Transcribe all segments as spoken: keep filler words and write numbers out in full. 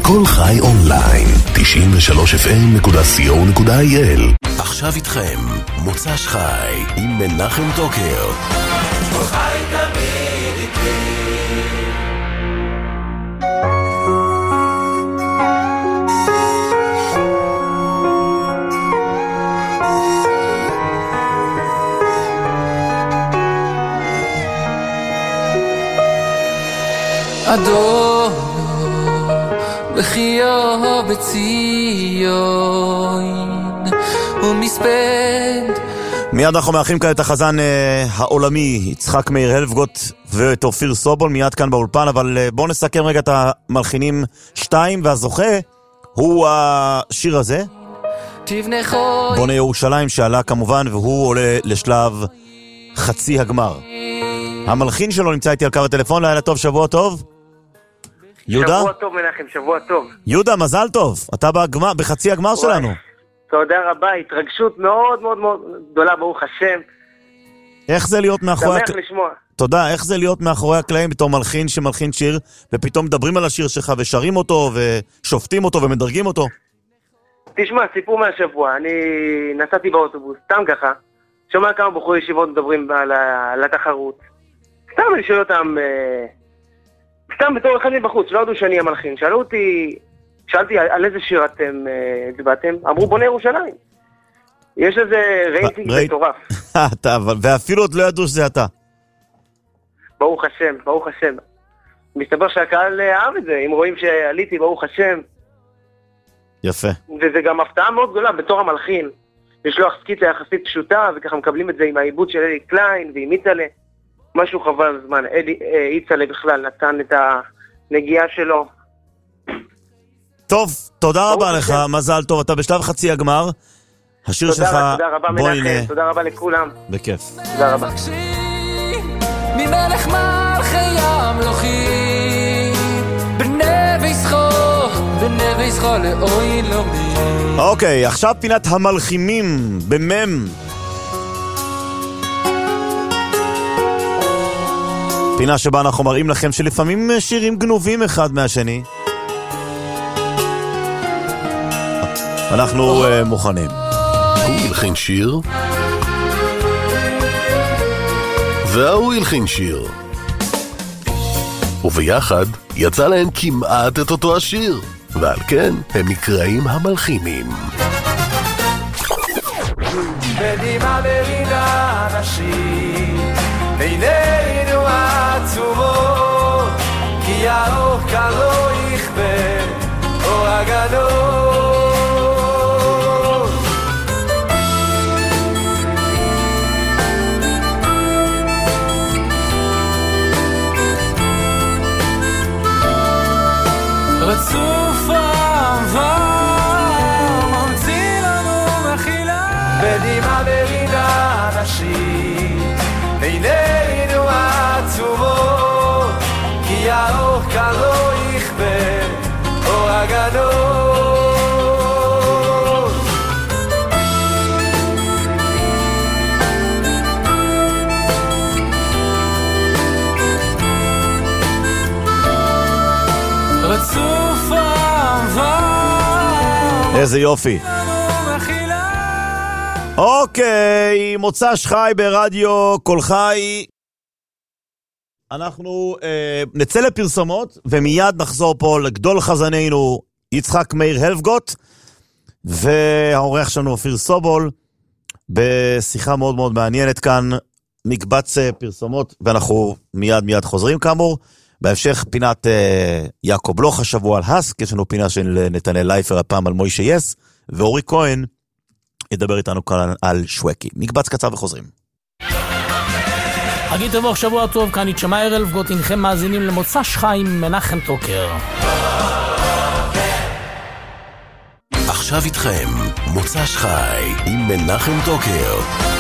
כל חי אונליין, תשעים ושלוש אף אם נקודה סי או נקודה איי אל. עכשיו איתכם, מוצ"ש חי, עם מנחם טוקר. כל חי תמיד איתי. אדונו בחיו בציון ומספד. מיד אנחנו מארחים כאן את החזן אה, העולמי יצחק מאיר הלפגוט ואת אופיר סובול מיד כאן באולפן, אבל אה, בואו נסכם רגע את המלחינים שתיים, והזוכה הוא השיר הזה בונה ירושלים שעלה כמובן, והוא עולה לשלב חצי הגמר. המלחין שלו נמצא איתי על קו הטלפון. לילה טוב, שבוע טוב. יהודה? שבוע טוב מנחם, שבוע טוב. יהודה, מזל טוב. אתה בגמר, בחצי הגמר שלנו. תודה רבה, התרגשות מאוד מאוד מאוד גדולה, ברוך השם. איך זה להיות מאחורי... שמח לשמוע. תודה, איך זה להיות מאחורי הקלעים בתור מלחין שמלחין שיר, ופתאום מדברים על השיר שלך ושרים אותו ושופטים אותו ומדרגים אותו? תשמע, סיפור מהשבוע. אני נסעתי באוטובוס, סתם ככה. שומע כמה בחורי ישיבות מדברים על, ה... על התחרות. סתם אני שואל אותם... סתם בתור אחד מבחוץ, לא ידעו שאני המלחין. שאלו אותי, שאלתי על איזה שיר אתם הצבעתם, אמרו בונה ירושלים. יש איזה רייטינג מטורף. ואפילו עוד לא ידעו שזה אתה. ברוך השם, ברוך השם. מסתבר שהקהל אהב את זה, אם רואים שעליתי, ברוך השם. יפה. וזה גם הפתעה מאוד גדולה בתור המלחין. לשלוח סקיצה יחסית פשוטה, וככה מקבלים את זה עם העיבוד של אלי קליין ועם איצלה. משהו חבל זמן, איצלה בכלל נתן את הנגיעה שלו. טוב, תודה רבה לך, מזל טוב, אתה בשלב חצי הגמר. השיר שלך... תודה רבה מנחם, תודה רבה לכולם. בכיף. תודה רבה. ממלך מלכי המלוכים, בנבי זכור, בנבי זכור לאוי לומי. אוקיי, עכשיו פינת המלחימים במם. פינה שבה אנחנו מראים לכם שלפעמים שירים גנובים אחד מהשני. אנחנו uh, מוכנים. הוא ילחין שיר והוא ילחין שיר, וביחד יצא להם כמעט את אותו השיר, ועל כן הם נקראים המלחינים. בדימה ברינה אנשים בינינו עצומות, כי האור כאן לא יכבה אור הגדול. רצוף אהבה ממציא לנו מחילה, בדימה ברינה אנשים בינינו עצומות, כי האור כאן לא יכבה אור הגדול. רצוף אהבה איזה יופי. אוקיי, מוצ"ש חי ברדיו כל חי. אנחנו אה, נצא לפרסומות ומיד נחזור פה לגדול חזנינו יצחק מאיר הלפגוט והאורח שלנו אופיר סובול בשיחה מאוד מאוד מעניינת כאן. מקבץ פרסומות ואנחנו מיד מיד חוזרים כאמור. בהמשך פינת אה, יעקב לוח השבוע על הסק, יש לנו פינה של נתנאל לייפר הפעם על מוישה יס, ואורי כהן ידבר איתנו כאן על שווקי. מקבץ קצר וחוזרים. חגי תבוך, שבוע טוב, כאן איתך מאיר הלפגוט, אינכם מאזינים למוצ"ש חי עם מנחם טוקר. עכשיו איתכם, מוצ"ש חי עם מנחם טוקר.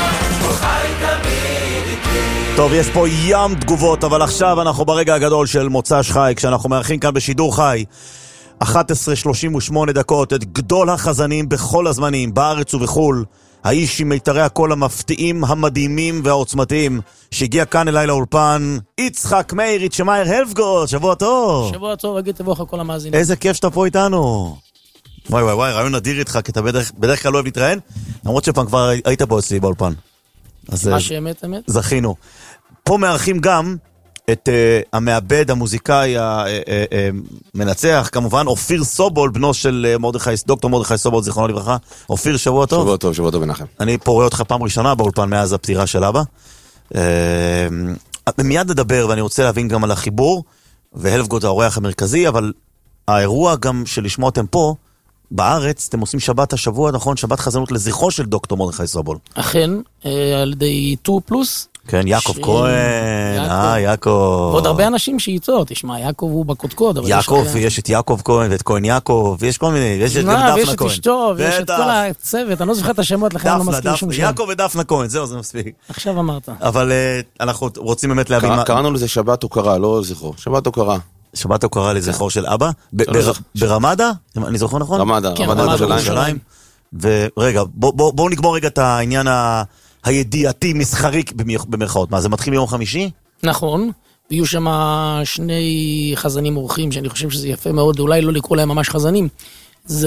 טוב, יש פה ים תגובות, אבל עכשיו אנחנו ברגע הגדול של מוצ"ש חי, כשאנחנו מארחים כאן בשידור חי אחת עשרה שלושים ושמונה דקות את גדול החזנים בכל הזמנים, בארץ ובחול, האיש עם מיתרי הקול המפתיעים, המדהימים והעוצמתיים, שהגיע כאן אליי לאולפן, יצחק מאיר, איצ'מאייר הלפגוט, שבוע טוב. שבוע טוב, אגיד תבוך כל המאזינים. איזה כיף שאתה פה איתנו. וואי וואי וואי, רעיון נדיר איתך, כי אתה בדרך, בדרך כלל לא אוהב להתראיין, למרות שפעם כבר היית פה אצלי באולפן. מה שאמת, אמת. זכינו. פה מארחים גם את uh, המעבד, המוזיקאי, המנצח, כמובן, אופיר סובול, בנו של מרדכי, דוקטור מרדכי סובול, זיכרונו לברכה. אופיר, שבוע טוב. שבוע טוב, שבוע טוב מנחם. אני פה רואה אותך פעם ראשונה באולפן מאז הפטירה של אבא. Uh, מיד נדבר, ואני רוצה להבין גם על החיבור, והלפגוט האורח המרכזי, אבל האירוע גם שלשמוע אתם פה, בארץ, אתם עושים שבת השבוע, נכון? שבת חזנות לזכרו של דוקטור מרדכי סובול. אכן, על ידי טור פלוס. כן, יעקב כהן, אה, יעקב. ועוד הרבה אנשים שאיתו, תשמע, יעקב הוא בקודקוד. יעקב, ויש את יעקב כהן ואת כהן יעקב, ויש כל מיני, יש את דפנה כהן. ויש את אשתו, ויש את כל הצוות, אני לא זוכר את השמות, לכן אני לא מזכיר שום שם. יעקב ודפנה כהן, זהו, זה מספיק. עכשיו אמרת. אבל אנחנו רוצים באמת להבין מה... קראנו לזה שבת הוקרה, לא זכרו. שבת הוקרה. שבת הוקרה לזכרו של אבא? ברמדה? אני זוכר נכון? רמדה, רמדה בירושלים. ורגע, בואו נגמור רגע את העניין הידיעתי, מסחרי במרכאות. מה, זה מתחיל מיום חמישי? נכון, ויהיו שם שני חזנים אורחים, שאני חושב שזה יפה מאוד, אולי לא לקרוא להם ממש חזנים. זה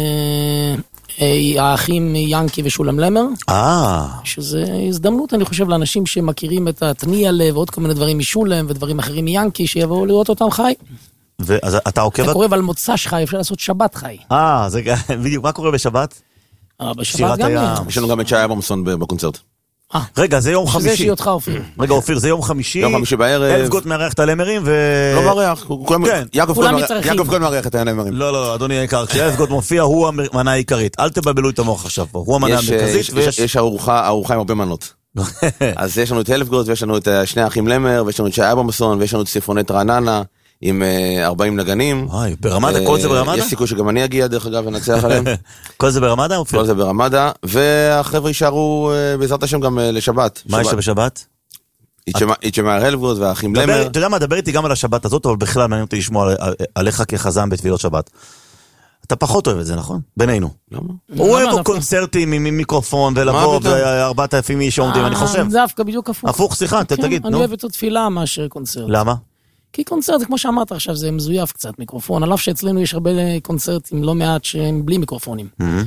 האחים ינקי ושולם למר. אה. שזה הזדמנות, אני חושב, לאנשים שמכירים את התניאלה ועוד כל מיני דברים משולם ודברים אחרים מיינקי, שיבואו לראות אותם חי. ואז אתה עוקב... אתה קורא על מוצ"ש חי, אפשר לעשות שבת חי. אה, זה בדיוק, מה קורה בשבת? בשבת גם יש לנו גם את שי אברמסון בקונצרט. רגע, זה יום חמישי. שזה שיותך אופיר. רגע, אופיר, זה יום חמישי. יום חמישי בערב. הלפגוט מארח את הלמרים ו... לא מארח. יעקב כהן מארח את הלמרים. לא, לא, אדוני היקר, כשהלפגוט מופיע, הוא המנה העיקרית. אל תבלבלו את המוח עכשיו פה. הוא המנה המרכזית. יש ארוחה עם הרבה מנות. אז יש לנו את הלפגוט, ויש לנו את שני האחים למר, ויש לנו את שי אברמסון, ויש לנו את סיפונת רעננה. עם ארבעים נגנים. וואי, ברמדה? כל זה ברמדה? יש סיכוי שגם אני אגיע, דרך אגב, ונצח עליהם. כל זה ברמדה? כל זה ברמדה, והחבר'ה יישארו בעזרת השם גם לשבת. מה יש בשבת? איצ'מאייר הלפגוט והאחים למר. אתה יודע מה, דבר איתי גם על השבת הזאת, אבל בכלל מעניין אותי לשמוע עליך כחזן בתפילות שבת. אתה פחות אוהב את זה, נכון? בינינו. למה? הוא אוהב קונצרטים עם מיקרופון ולבוא וארבעת אלפים איש עומדים, אני חושב. זה דווקא בדיוק הפוך. הפוך, סליחה, תגיד. אני אוהב את התפילה מאשר קונצרט. למה? כי קונצרט, כמו שאמרת עכשיו, זה מזויף קצת, מיקרופון. על אף שאצלנו יש הרבה קונצרטים, לא מעט שהם בלי מיקרופונים.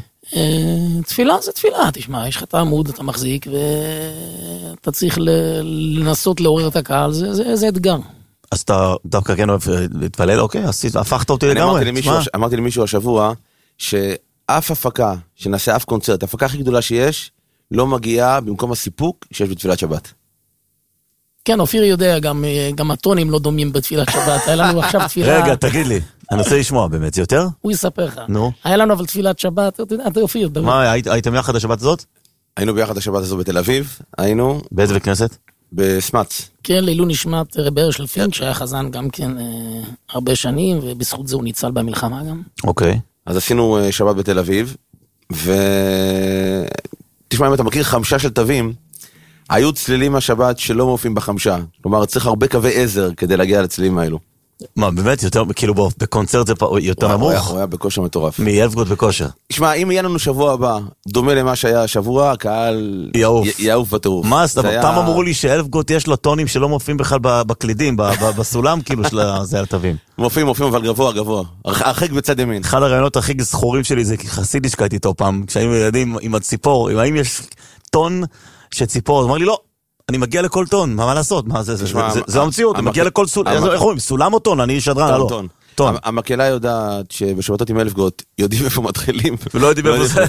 תפילה זה תפילה, תשמע, יש לך את העמוד, אתה מחזיק, ואתה צריך לנסות לעורר את הקהל, זה אתגר. אז אתה דווקא כן אוהב להתפלל, אוקיי, הפכת אותי לגמרי. אמרתי למישהו השבוע, שאף הפקה, שנעשה אף קונצרט, ההפקה הכי גדולה שיש, לא מגיעה במקום הסיפוק שיש בתפילת שבת. כן, אופיר יודע, גם, גם הטונים לא דומים בתפילת שבת. היה לנו עכשיו תפילה... רגע, תגיד לי, אני רוצה לשמוע באמת, זה יותר? הוא יספר לך. נו. היה לנו אבל תפילת שבת, אתה יודע, אתה אופיר. מה, הייתם יחד השבת הזאת? היינו ביחד השבת הזאת בתל אביב, היינו... באיזה בית כנסת? בסמץ. כן, לעילוי נשמת רבי הרשל פינק, שהיה חזן גם כן אה, הרבה שנים, ובזכות זה הוא ניצל במלחמה גם. אוקיי. אז עשינו אה, שבת בתל אביב, ו... תשמע, אם אתה מכיר חמשה של תווים, היו צלילים מהשבת שלא מופיעים בחמשה. כלומר, צריך הרבה קווי עזר כדי להגיע לצלילים האלו. מה, באמת? יותר, כאילו בקונצרט זה יותר נמוך? הוא היה בכושר מטורף. מהלפגוט בכושר. תשמע, אם יהיה לנו שבוע הבא, דומה למה שהיה השבוע, הקהל יעוף בטירוף. מה, פעם אמרו לי שהלפגוט יש לו טונים שלא מופיעים בכלל בקלידים, בסולם כאילו של זה הטבים. מופיעים, מופיעים, אבל גבוה, גבוה. הרחק בצד ימין. אחד הרעיונות הכי זכורים שלי זה כי חסיד השקעתי איתו פעם, כשהיינו ילדים עם הציפור, האם יש טון שציפור, הוא אמר לי לא, אני מגיע לכל טון, מה לעשות? זה המציאות, אני מגיע לכל סולם, איך אומרים, סולם או טון? אני שדרן, לא. טון. המקהלה יודעת שבשבתות עם הלפגוט יודעים איפה מתחילים. ולא יודעים איפה זה.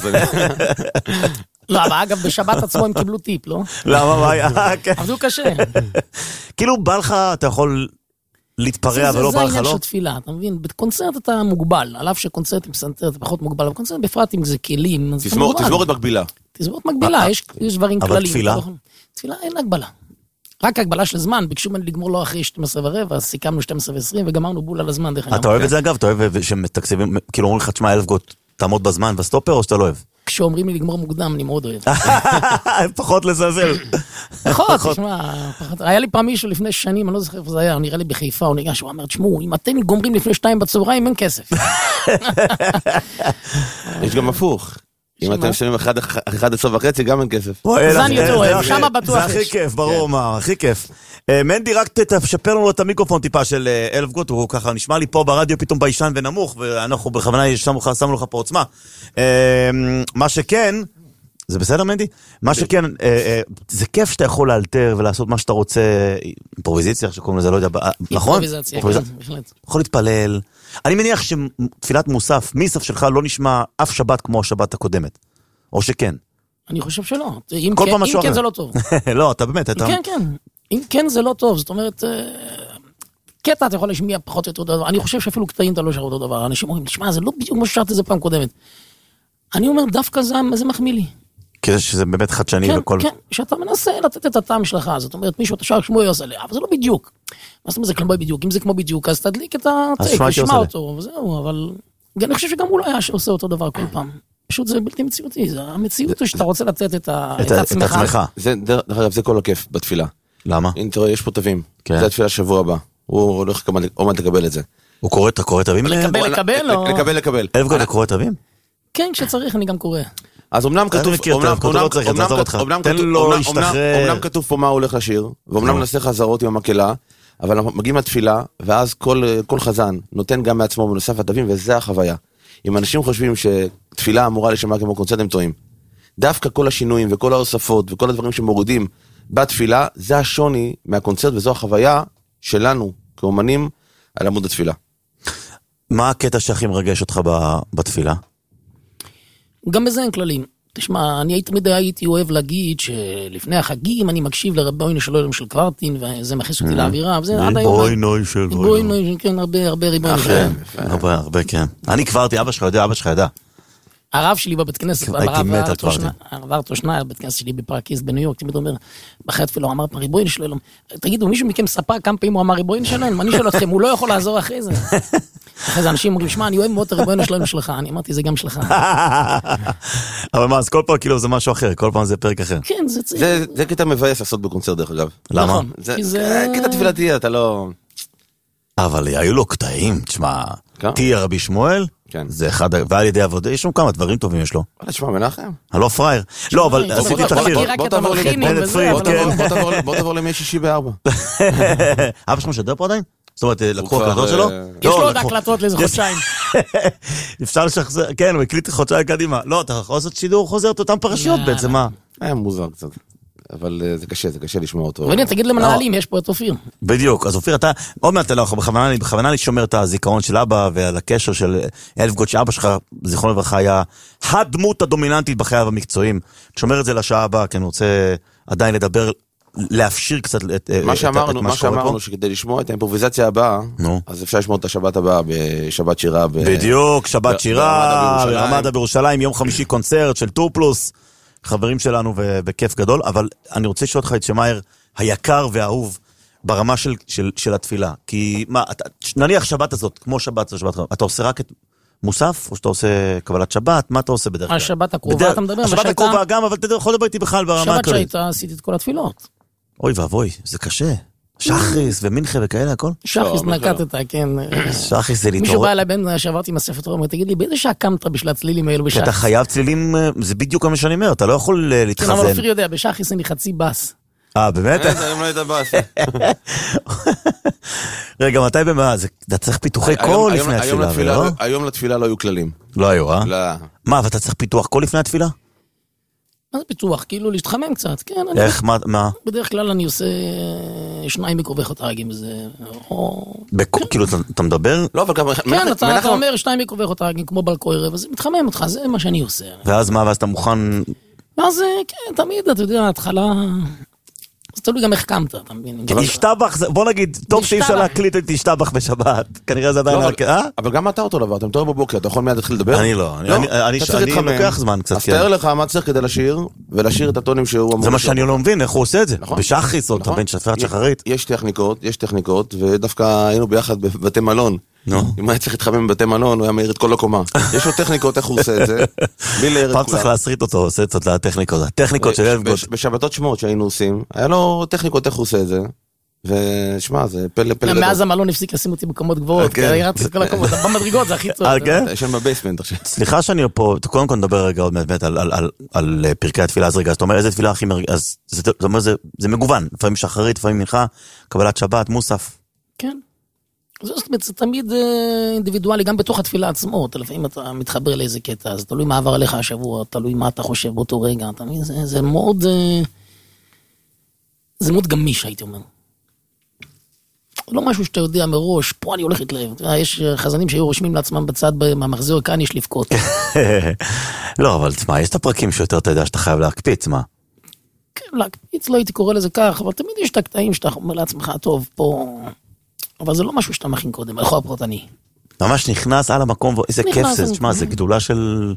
לא, אבל אגב, בשבת עצמו הם קיבלו טיפ, לא? למה, מה היה? עבדו קשה. כאילו בא לך, אתה יכול להתפרע ולא בא לך, לא? זה העניין של תפילה, אתה מבין? בקונצרט אתה מוגבל, על אף שקונצרט עם סנטר אתה פחות מוגבל, בקונצרט בפרט אם זה כלים, אז אתה מוגבל. תזמורת מקבילה. תזמורת מקבילה, יש דברים כלליים. אבל תפילה? תפילה אין הגבלה. רק הגבלה של זמן, ביקשו ממני לגמור לו אחרי שתים עשרה ורבע, אז סיכמנו שתים עשרה ועשרים וגמרנו בול על הזמן. אתה אוהב את זה אגב? אתה אוהב שמתקציבים, כאילו אומרים לך, תשמע, הלפגוט, תעמוד בזמן בסטופר או שאתה לא אוהב? כשאומרים לי לגמור מוקדם, אני מאוד אוהב. פחות לזלזל. פחות, תשמע, היה לי פעם מישהו לפני שנים, אני לא זוכר איפה זה היה, הוא נראה לי בחיפה, הוא ניגש, הוא אמר, תשמעו, אם אתם גומרים לפני שתיים בצהריים, אין כסף. יש גם הפוך. אם אתם שמים אחד עשרה וחצי, גם אין כסף. זה אני יותר אוהב, שמה בטוח יש. זה הכי כיף, ברור מה, הכי כיף. מנדי, רק תשפר לנו את המיקרופון טיפה של אלפגוט, הוא ככה נשמע לי פה ברדיו פתאום בישן ונמוך, ואנחנו בכוונה שמנו לך פה עוצמה. מה שכן, זה בסדר מנדי? מה שכן, זה כיף שאתה יכול לאלתר ולעשות מה שאתה רוצה, אימפרוביזציה, שקוראים לזה, לא יודע, נכון? אימפרוביזציה, כן, בהחלט. יכול להתפלל. אני מניח שתפילת מוסף, מיסף שלך לא נשמע אף שבת כמו השבת הקודמת. או שכן. אני חושב שלא. אם כן זה לא טוב. לא, אתה באמת, אתה... כן, כן. אם כן זה לא טוב, זאת אומרת, קטע אתה יכול להשמיע פחות או יותר דבר. אני חושב שאפילו קטעים אתה לא שר אותו דבר. אנשים אומרים, תשמע, זה לא בדיוק כמו ששרתי זה פעם קודמת. אני אומר, דווקא זה מחמיא לי. כדי שזה באמת חדשני כן, וכל... כן, שאתה מנסה לתת את הטעם שלך, זאת אומרת, מישהו, אתה שר כמו יוסלה, אבל זה לא בדיוק. מה זאת אומרת, זה כמו בדיוק, אם זה כמו בדיוק, אז תדליק את הטייק, ושמע אותו, וזהו, אבל... אני חושב שגם הוא לא היה שעושה אותו דבר כל פעם. פשוט זה בלתי מציאותי, זה המציאות שאתה רוצה לתת את עצמך. זה כל הכיף בתפילה. למה? אם תראה, יש פה תווים, זה התפילה שבוע הבא, הוא הולך עומד לקבל את זה. הוא קורא את הקורא תווים? לקבל, לקבל, או... לקבל, לקבל. אלפגוט, אתה קורא תווים? כן, כשצריך, אני גם קורא. אז אמנם כתוב, אמנם כתוב פה מה הוא הולך לשיר, ואומנם נעשה חזרות עם המקהלה, אבל מגיעים לתפילה, ואז כל חזן נותן גם מעצמו בנוסף התווים, וזה החוויה. אם אנשים חושבים שתפילה אמורה לשמע כמו קונצרט, הם טועים. דווקא כל השינויים וכל ההוספות וכל הדברים שמורידים בתפילה, זה השוני מהקונצרט, וזו החוויה שלנו כאומנים על עמוד התפילה. מה הקטע שהכי מרגש אותך בתפילה? גם בזה אין כללים. תשמע, אני תמיד הייתי אוהב להגיד שלפני החגים אני מקשיב לריבונו של עולם של קוורטין, וזה מכניס אותי לאווירה, וזה עד היום... ריבונו של עולם. ריבונו, כן, הרבה, הרבה ריבונו של עולם. הרבה, הרבה, כן. אני קוורתי, אבא שלך יודע, אבא שלך ידע. הרב שלי בבית כנסת, הרב ארתור שנייר, בבית כנסת שלי בפרקיסט בניו יורק, תמיד אומר, בחרי התפילה, הוא אמר, ריבונו של עולם. תגידו, מישהו מכם ספר כמה פעמים הוא אמר ריבונו של עולם? אני שואל אתכם, הוא לא יכול לעזור אחרי זה. אחרי זה אנשים אומרים, שמע, אני אוהב מאוד את הריבונו של עולם שלך. אני אמרתי, זה גם שלך. אבל מה, אז כל פעם כאילו זה משהו אחר, כל פעם זה פרק אחר. כן, זה צריך. זה קטע מבאס לעשות בקונצרט דרך אגב. למה? זה קטע תפילתי, אתה לא... אבל היו לו קטעים, תשמע, תהיה רבי שמואל, זה אחד, ועל ידי עבודה, יש שם כמה דברים טובים יש לו. תשמע, מנחם. הלא פרייר. לא, אבל עשיתי תחקיר. בוא תעבור למי שישי בארבע. אבא שלנו שדר פה עדיין? זאת אומרת, לקחו הקלטות שלו? יש לו עוד הקלטות לאיזה חודשיים. אפשר לשחזר, כן, הוא הקליט חודשיים קדימה. לא, אתה יכול לעשות שידור חוזר את אותם פרשיות בעצם, מה? היה מוזר קצת. אבל זה קשה, זה קשה לשמוע אותו. ואני, תגיד למנהלים, יש פה את אופיר. בדיוק, אז אופיר, אתה, עוד מעט, בכוונה לי שומר את הזיכרון של אבא, ועל הקשר של אלפגוט, שאבא שלך, זיכרון לברכה, היה הדמות הדומיננטית בחייו המקצועיים. שומר את זה לשעה הבאה, כי אני רוצה עדיין לדבר, להפשיר קצת את מה שאמרנו, מה שאמרנו, שכדי לשמוע את האימפרוביזציה הבאה, אז אפשר לשמוע את השבת הבאה, בשבת שירה. בדיוק, שבת שירה, ברמדה בירושלים, יום חמישי קונצרט של טור פלוס. חברים שלנו ובכיף גדול, אבל אני רוצה לשאול אותך את שמאיר היקר והאהוב ברמה של, של, של התפילה. כי מה, אתה, נניח שבת הזאת, כמו שבת, שבת, אתה עושה רק את מוסף, או שאתה עושה קבלת שבת? מה אתה עושה בדרך כלל? השבת הקרובה, אתה מדבר. השבת הקרובה גם, אבל אתה יכול לדבר איתי בכלל ברמה כזאת. שבת שהייתה, עשיתי את כל התפילות. אוי ואבוי, זה קשה. שחריס ומנחה וכאלה, הכל? שחריס נקטת, כן. שחריס זה להתעורר. מישהו בא אליי בין שעברתי עם הספר תורה, תגיד לי, באיזה שעה קמת בשביל הצלילים האלו בשחריס? אתה חייב צלילים, זה בדיוק כמו שאני אומר, אתה לא יכול להתחזן. כן, אבל אופיר יודע, בשחריס אני חצי בס. אה, באמת? אני לא יודע בס. רגע, מתי במה? אתה צריך פיתוחי קול לפני התפילה, לא? היום לתפילה לא היו כללים. לא היו, אה? לא. מה, ואתה צריך פיתוח קול לפני התפילה? מה זה פיתוח? כאילו להתחמם קצת, כן. איך, מה? בדרך כלל אני עושה שניים מקרובי חוטרגים, זה... כאילו, אתה מדבר? לא, אבל גם... כן, אתה אומר שניים מקרובי חוטרגים, כמו בלקוירב, אז זה מתחמם אותך, זה מה שאני עושה. ואז מה, ואז אתה מוכן... ואז, כן, תמיד, אתה יודע, ההתחלה... אז תלוי גם איך קמת, אתה מבין? תשתבח, בוא נגיד, טוב שאי אפשר להקליט את תשתבח בשבת. כנראה זה עדיין... אבל גם אתה אותו דבר, אתה מתעורר בבוקר, אתה יכול מיד להתחיל לדבר? אני לא, אני לוקח זמן קצת. אז תאר לך מה צריך כדי לשיר, ולשיר את הטונים שהוא אמור... זה מה שאני לא מבין, איך הוא עושה את זה? בשחריס, או אתה בין שפרת שחרית? יש טכניקות, יש טכניקות, ודווקא היינו ביחד בבתי מלון. אם היה צריך להתחמם בבתי מלון, הוא היה מהיר את כל הקומה. יש לו טכניקות איך הוא עושה את זה. פעם צריך להסריט אותו, עושה את זה לטכניקות. הטכניקות של אלפגוט. בשבתות שמות שהיינו עושים, היה לו טכניקות איך הוא עושה את זה. ושמע, זה פלא פלא גדול. מאז המלון הפסיק לשים אותי במקומות גבוהות, כי ירדתי את כל הקומות, במדרגות זה הכי טוב. יש שם בבייסמנט עכשיו. סליחה שאני פה, קודם כל נדבר רגע עוד באמת על פרקי התפילה, אז רגע, אז אתה אומר, איזה תפילה הכי מרגיש, אז זה מגוון, לפעמים שחרית, לפעמים מנחה, קבלת שבת, מוסף. כן. זאת אומרת, זה תמיד אינדיבידואלי, גם בתוך התפילה עצמו, לפעמים אתה מתחבר לאיזה קטע, אז תלוי מה עבר עליך השבוע, תלוי מה אתה חושב באותו רגע, זה מאוד, זה מאוד גמיש, הייתי אומר. לא משהו שאתה יודע מראש, פה אני הולך להתלהב. יש חזנים שהיו רושמים לעצמם בצד מהמחזור, כאן יש לבכות. לא, אבל תשמע, יש את הפרקים שיותר אתה יודע שאתה חייב להקפיץ, מה? כן, להקפיץ, לא הייתי קורא לזה כך, אבל תמיד יש את הקטעים שאתה אומר לעצמך, טוב, פה... אבל זה לא משהו שאתה מכין קודם, הלכו הפרוטני. ממש נכנס על המקום, איזה כיף זה, תשמע, זה גדולה של...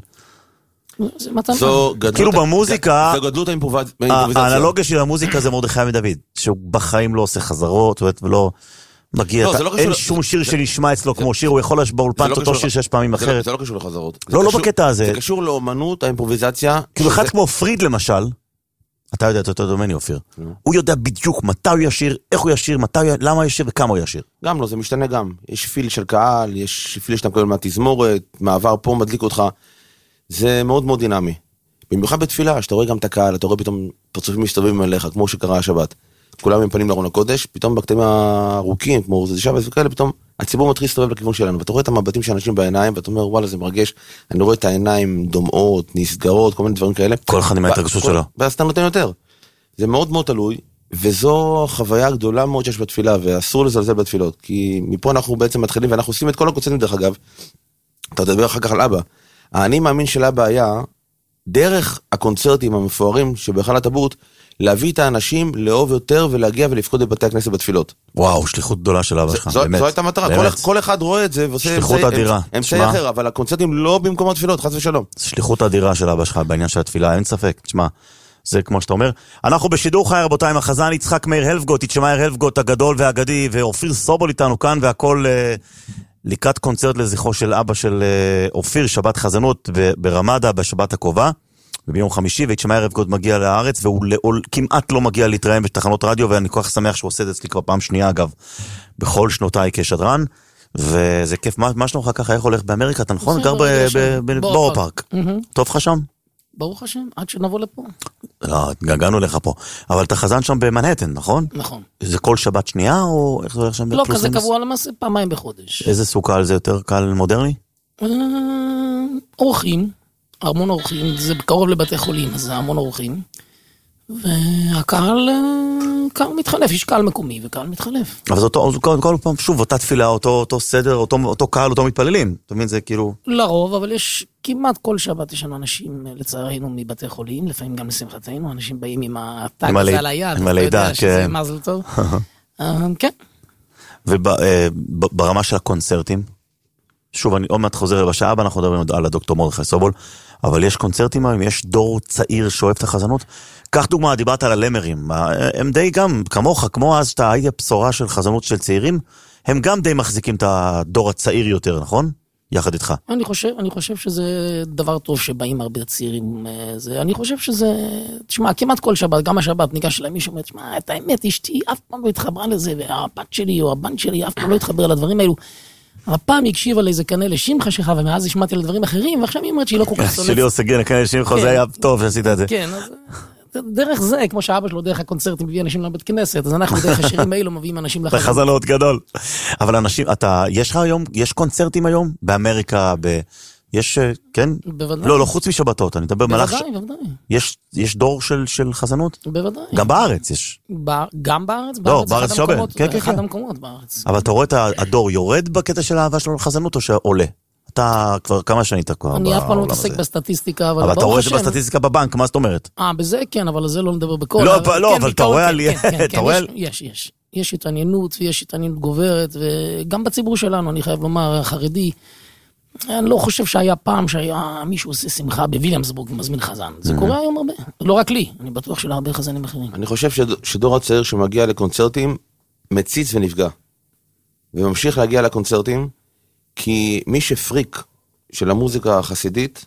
כאילו במוזיקה, האנלוגיה של המוזיקה זה מרדכי מדוד, שהוא בחיים לא עושה חזרות, ולא מגיע, אין שום שיר שנשמע אצלו כמו שיר, הוא יכול באולפן אותו שיר שש פעמים אחרת. זה לא קשור לחזרות. לא, לא בקטע הזה. זה קשור לאומנות, האימפרוביזציה. כאילו אחד כמו פריד למשל, אתה יודע, אתה יודע דומני אופיר, הוא יודע בדיוק מתי הוא ישיר, איך הוא ישיר, למה הוא ישיר וכמה הוא ישיר. גם לא, זה משתנה גם. יש פיל של קהל, יש פיל שאתה מקבל מהתזמורת, מעבר פה מדליק אותך. זה מאוד מאוד דינמי. במיוחד בתפילה, שאתה רואה גם את הקהל, אתה רואה פתאום פרצופים מסתובבים עליך, כמו שקרה השבת. כולם עם פנים לארון הקודש, פתאום בקטעים הארוכים, כמו זה שבת וכאלה, פתאום הציבור מתחיל להסתובב לכיוון שלנו, ואתה רואה את המבטים של אנשים בעיניים, ואתה אומר, וואלה, זה מרגש, אני רואה את העיניים דומעות, נסגרות, כל מיני דברים כאלה. כל אחד עם ההתרגשות שלו. ואז אתה נותן יותר. זה מאוד מאוד תלוי, וזו חוויה גדולה מאוד שיש בתפילה, ואסור לזלזל בתפילות, כי מפה אנחנו בעצם מתחילים, ואנחנו עושים את כל הקונצרטים דרך אגב. אתה תדבר אחר כך על אבא. האני מאמין של אבא היה, דרך הקונצרטים המפוארים שבהיכל הטבעות, להביא את האנשים לאהוב יותר ולהגיע ולפקוד בבתי הכנסת בתפילות. וואו, שליחות גדולה של אבא שלך, באמת. זו הייתה מטרה, כל אחד רואה את זה ועושה שליחות אדירה. אמצעי אחר, אבל הקונצרטים לא במקום התפילות, חס ושלום. שליחות אדירה של אבא שלך בעניין של התפילה, אין ספק, תשמע, זה כמו שאתה אומר. אנחנו בשידור חי רבותיי עם החזן יצחק מאיר הלפגוט, יצ'מאיר הלפגוט הגדול והאגדי, ואופיר סובול איתנו כאן, והכל לקראת קונצרט לזכרו של אבא של אופיר, שבת חזנות ברמדה בשבת הקרובה. וביום חמישי, ויצ'מאיר הלפגוט מגיע לארץ, והוא כמעט לא מגיע להתראיין בתחנות רדיו, ואני כל כך שמח שהוא עושה את זה אצלי כבר פעם שנייה, אגב, בכל שנותיי כשדרן, וזה כיף. מה שלומך ככה, איך הולך באמריקה? אתה נכון? גר בבורו פארק. טוב לך שם? ברוך השם, עד שנבוא לפה. לא, גגענו לך פה. אבל אתה חזן שם במנהטן, נכון? נכון. זה כל שבת שנייה, או איך זה הולך שם? לא, כזה קבוע למעשה פעמיים בחודש. איזה סוג קהל זה יותר קהל מודרני? אורחים. המון אורחים, זה קרוב לבתי חולים, אז זה המון אורחים. והקהל, קהל מתחלף, יש קהל מקומי וקהל מתחלף. אבל זה אותו, כל פעם, שוב, אותה תפילה, אותו, אותו סדר, אותו, אותו קהל, אותו מתפללים. אתה מבין, זה כאילו... לרוב, אבל יש כמעט כל שבת, יש לנו אנשים, לצערנו, מבתי חולים, לפעמים גם לשמחתנו, אנשים באים עם הטאג הזה על היד. עם הלידה, כן. מזל טוב. כן. וברמה של הקונצרטים, שוב, אני עוד מעט חוזר בשעה הבאה, אנחנו מדברים על הדוקטור מרדכי סובול, אבל יש קונצרטים היום, יש דור צעיר שאוהב את החזנות. קח דוגמה, דיברת על הלמרים, הם די גם, כמוך, כמו אז שאתה היית בשורה של חזנות של צעירים, הם גם די מחזיקים את הדור הצעיר יותר, נכון? יחד איתך. אני חושב, אני חושב שזה דבר טוב שבאים הרבה צעירים, זה, אני חושב שזה, תשמע, כמעט כל שבת, גם השבת ניגש אליי מישהו, תשמע, את האמת, אשתי אף פעם לא התחברה לזה, והבת שלי או הבן שלי אף פעם לא התחבר לדברים האלו. הפעם היא הקשיבה לאיזה קנה לשמחה שלך, ומאז השמעתי לדברים אחרים, ועכשיו היא אומרת שהיא לא כל כך סולפת. שלי עושה קנה לשמחה, זה היה טוב שעשית את זה. כן, אז דרך זה, כמו שאבא שלו, דרך הקונצרטים מביא אנשים לבית כנסת, אז אנחנו דרך השירים האלו מביאים אנשים לחזנות. לחזנות גדול. אבל אנשים, אתה, יש לך היום, יש קונצרטים היום? באמריקה, ב... יש, כן? בוודאי. לא, לא, חוץ משבתות, אני מדבר מלאך... בוודאי, בוודאי. יש, יש דור של, של חזנות? בוודאי. גם בארץ יש. גם בארץ? לא, בארץ שווה. כן, כן, אחד המקומות בארץ. אבל אתה רואה את הדור יורד בקטע של האהבה שלו לחזנות, או שעולה? אתה כבר כמה שנים אתה כבר... אני אף פעם לא מתעסק בסטטיסטיקה, אבל... אבל אתה רואה את זה בסטטיסטיקה בבנק, מה זאת אומרת? אה, בזה כן, אבל זה לא נדבר בכל... לא, לא, אבל אתה רואה על... יש, יש. יש התעניינות ויש התעניינות גוברת, וגם בציבור שלנו, אני חייב לומר, החרדי, אני לא חושב שהיה פעם שהיה מישהו עושה שמחה בוויליאמסבורג ומזמין חזן. זה קורה היום הרבה. לא רק לי, אני בטוח שלהרבה חזנים אחרים. אני חושב שדור הצעיר שמגיע לקונצרטים, מציץ ונפגע. וממשיך להגיע לקונצרטים, כי מי שפריק של המוזיקה החסידית,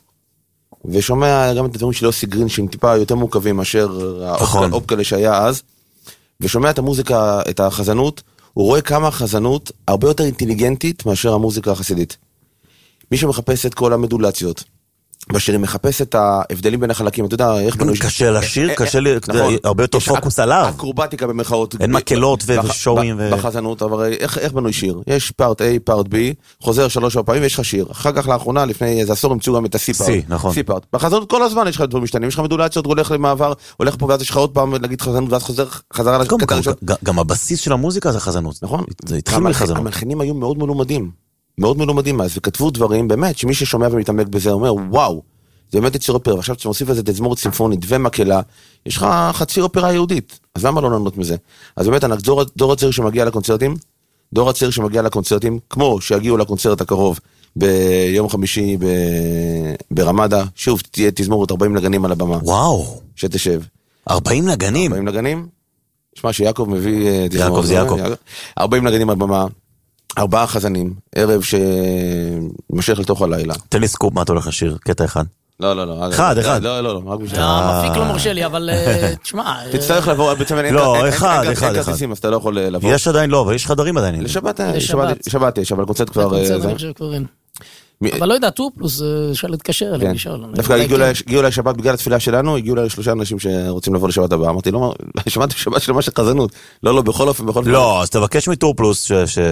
ושומע גם את הדברים של יוסי גרין, שהם טיפה יותר מורכבים מאשר האופקלה שהיה אז, ושומע את המוזיקה, את החזנות, הוא רואה כמה החזנות הרבה יותר אינטליגנטית מאשר המוזיקה החסידית. מי שמחפש את כל המדולציות, בשירים מחפש את ההבדלים בין החלקים, אתה יודע, איך בנוי... קשה לשיר, קשה לי, הרבה יותר פוקוס עליו. אקרובטיקה במחאות. אין מקלות ושורים. בחזנות, אבל איך בנוי שיר? יש פארט A, פארט B, חוזר שלוש פעמים ויש לך שיר. אחר כך לאחרונה, לפני איזה עשור, המציאו גם את ה-C-פארט. C, נכון. C-פארט. בחזנות כל הזמן יש לך דברים משתנים, יש לך מדולציות, הולך למעבר, הולך פה ואז יש לך עוד פעם, נגיד חזנות, ואז חוזר חזרה לקטע ראשון. גם הבסיס של המוזיקה זה חזנות. נכון. זה התחיל מחזנות. המלחינים היו מאוד מלומדים. מאוד מלומדים אז, וכתבו דברים, באמת, שמי ששומע ומתעמק בזה אומר, וואו, זה באמת יציר אופרה, ועכשיו כשאתה מוסיף לזה תזמורת סימפונית ומקהלה, יש לך חצי אופרה יהודית, אז למה לא לענות מזה? אז באמת, דור, דור הצעיר שמגיע לקונצרטים, דור הצעיר שמגיע לקונצרטים, כמו שיגיעו לקונצרט הקרוב ביום חמישי ב... ברמדה, שוב, תהיה תזמורת ארבעים נגנים על הבמה. וואו. שתשב. ארבעים נגנים? ארבעים נגנים? שמע שיעקב מביא תזמורת. יעקב זה יעקב. ארבעים נגנים על במה. ארבעה חזנים, ערב שמשך לתוך הלילה. תן לי סקופ, מה אתה הולך לשיר? קטע אחד. לא, לא, לא. אחד, אחד. לא, לא, לא, רק בשביל. המפיק לא מרשה לי, אבל תשמע... תצטרך לבוא, בעצם אין לא, אחד, אחד, אין כרטיסים, אז אתה לא יכול לבוא. יש עדיין לא, אבל יש חדרים עדיין. לשבת, לשבת יש, אבל קונצרט כבר... קונצרט אני חושב כבר אין. אבל לא יודע, טו פלוס, אפשר להתקשר אליהם, לשאול. דווקא הגיעו אליי שבת בגלל התפילה שלנו, הגיעו אליי שלושה אנשים שרוצים לבוא לשבת הבאה. אמרתי, לא, שמעתי שבת של ממש חזנות. לא, לא, בכל אופן, בכל אופן. לא, אז תבקש מטור פלוס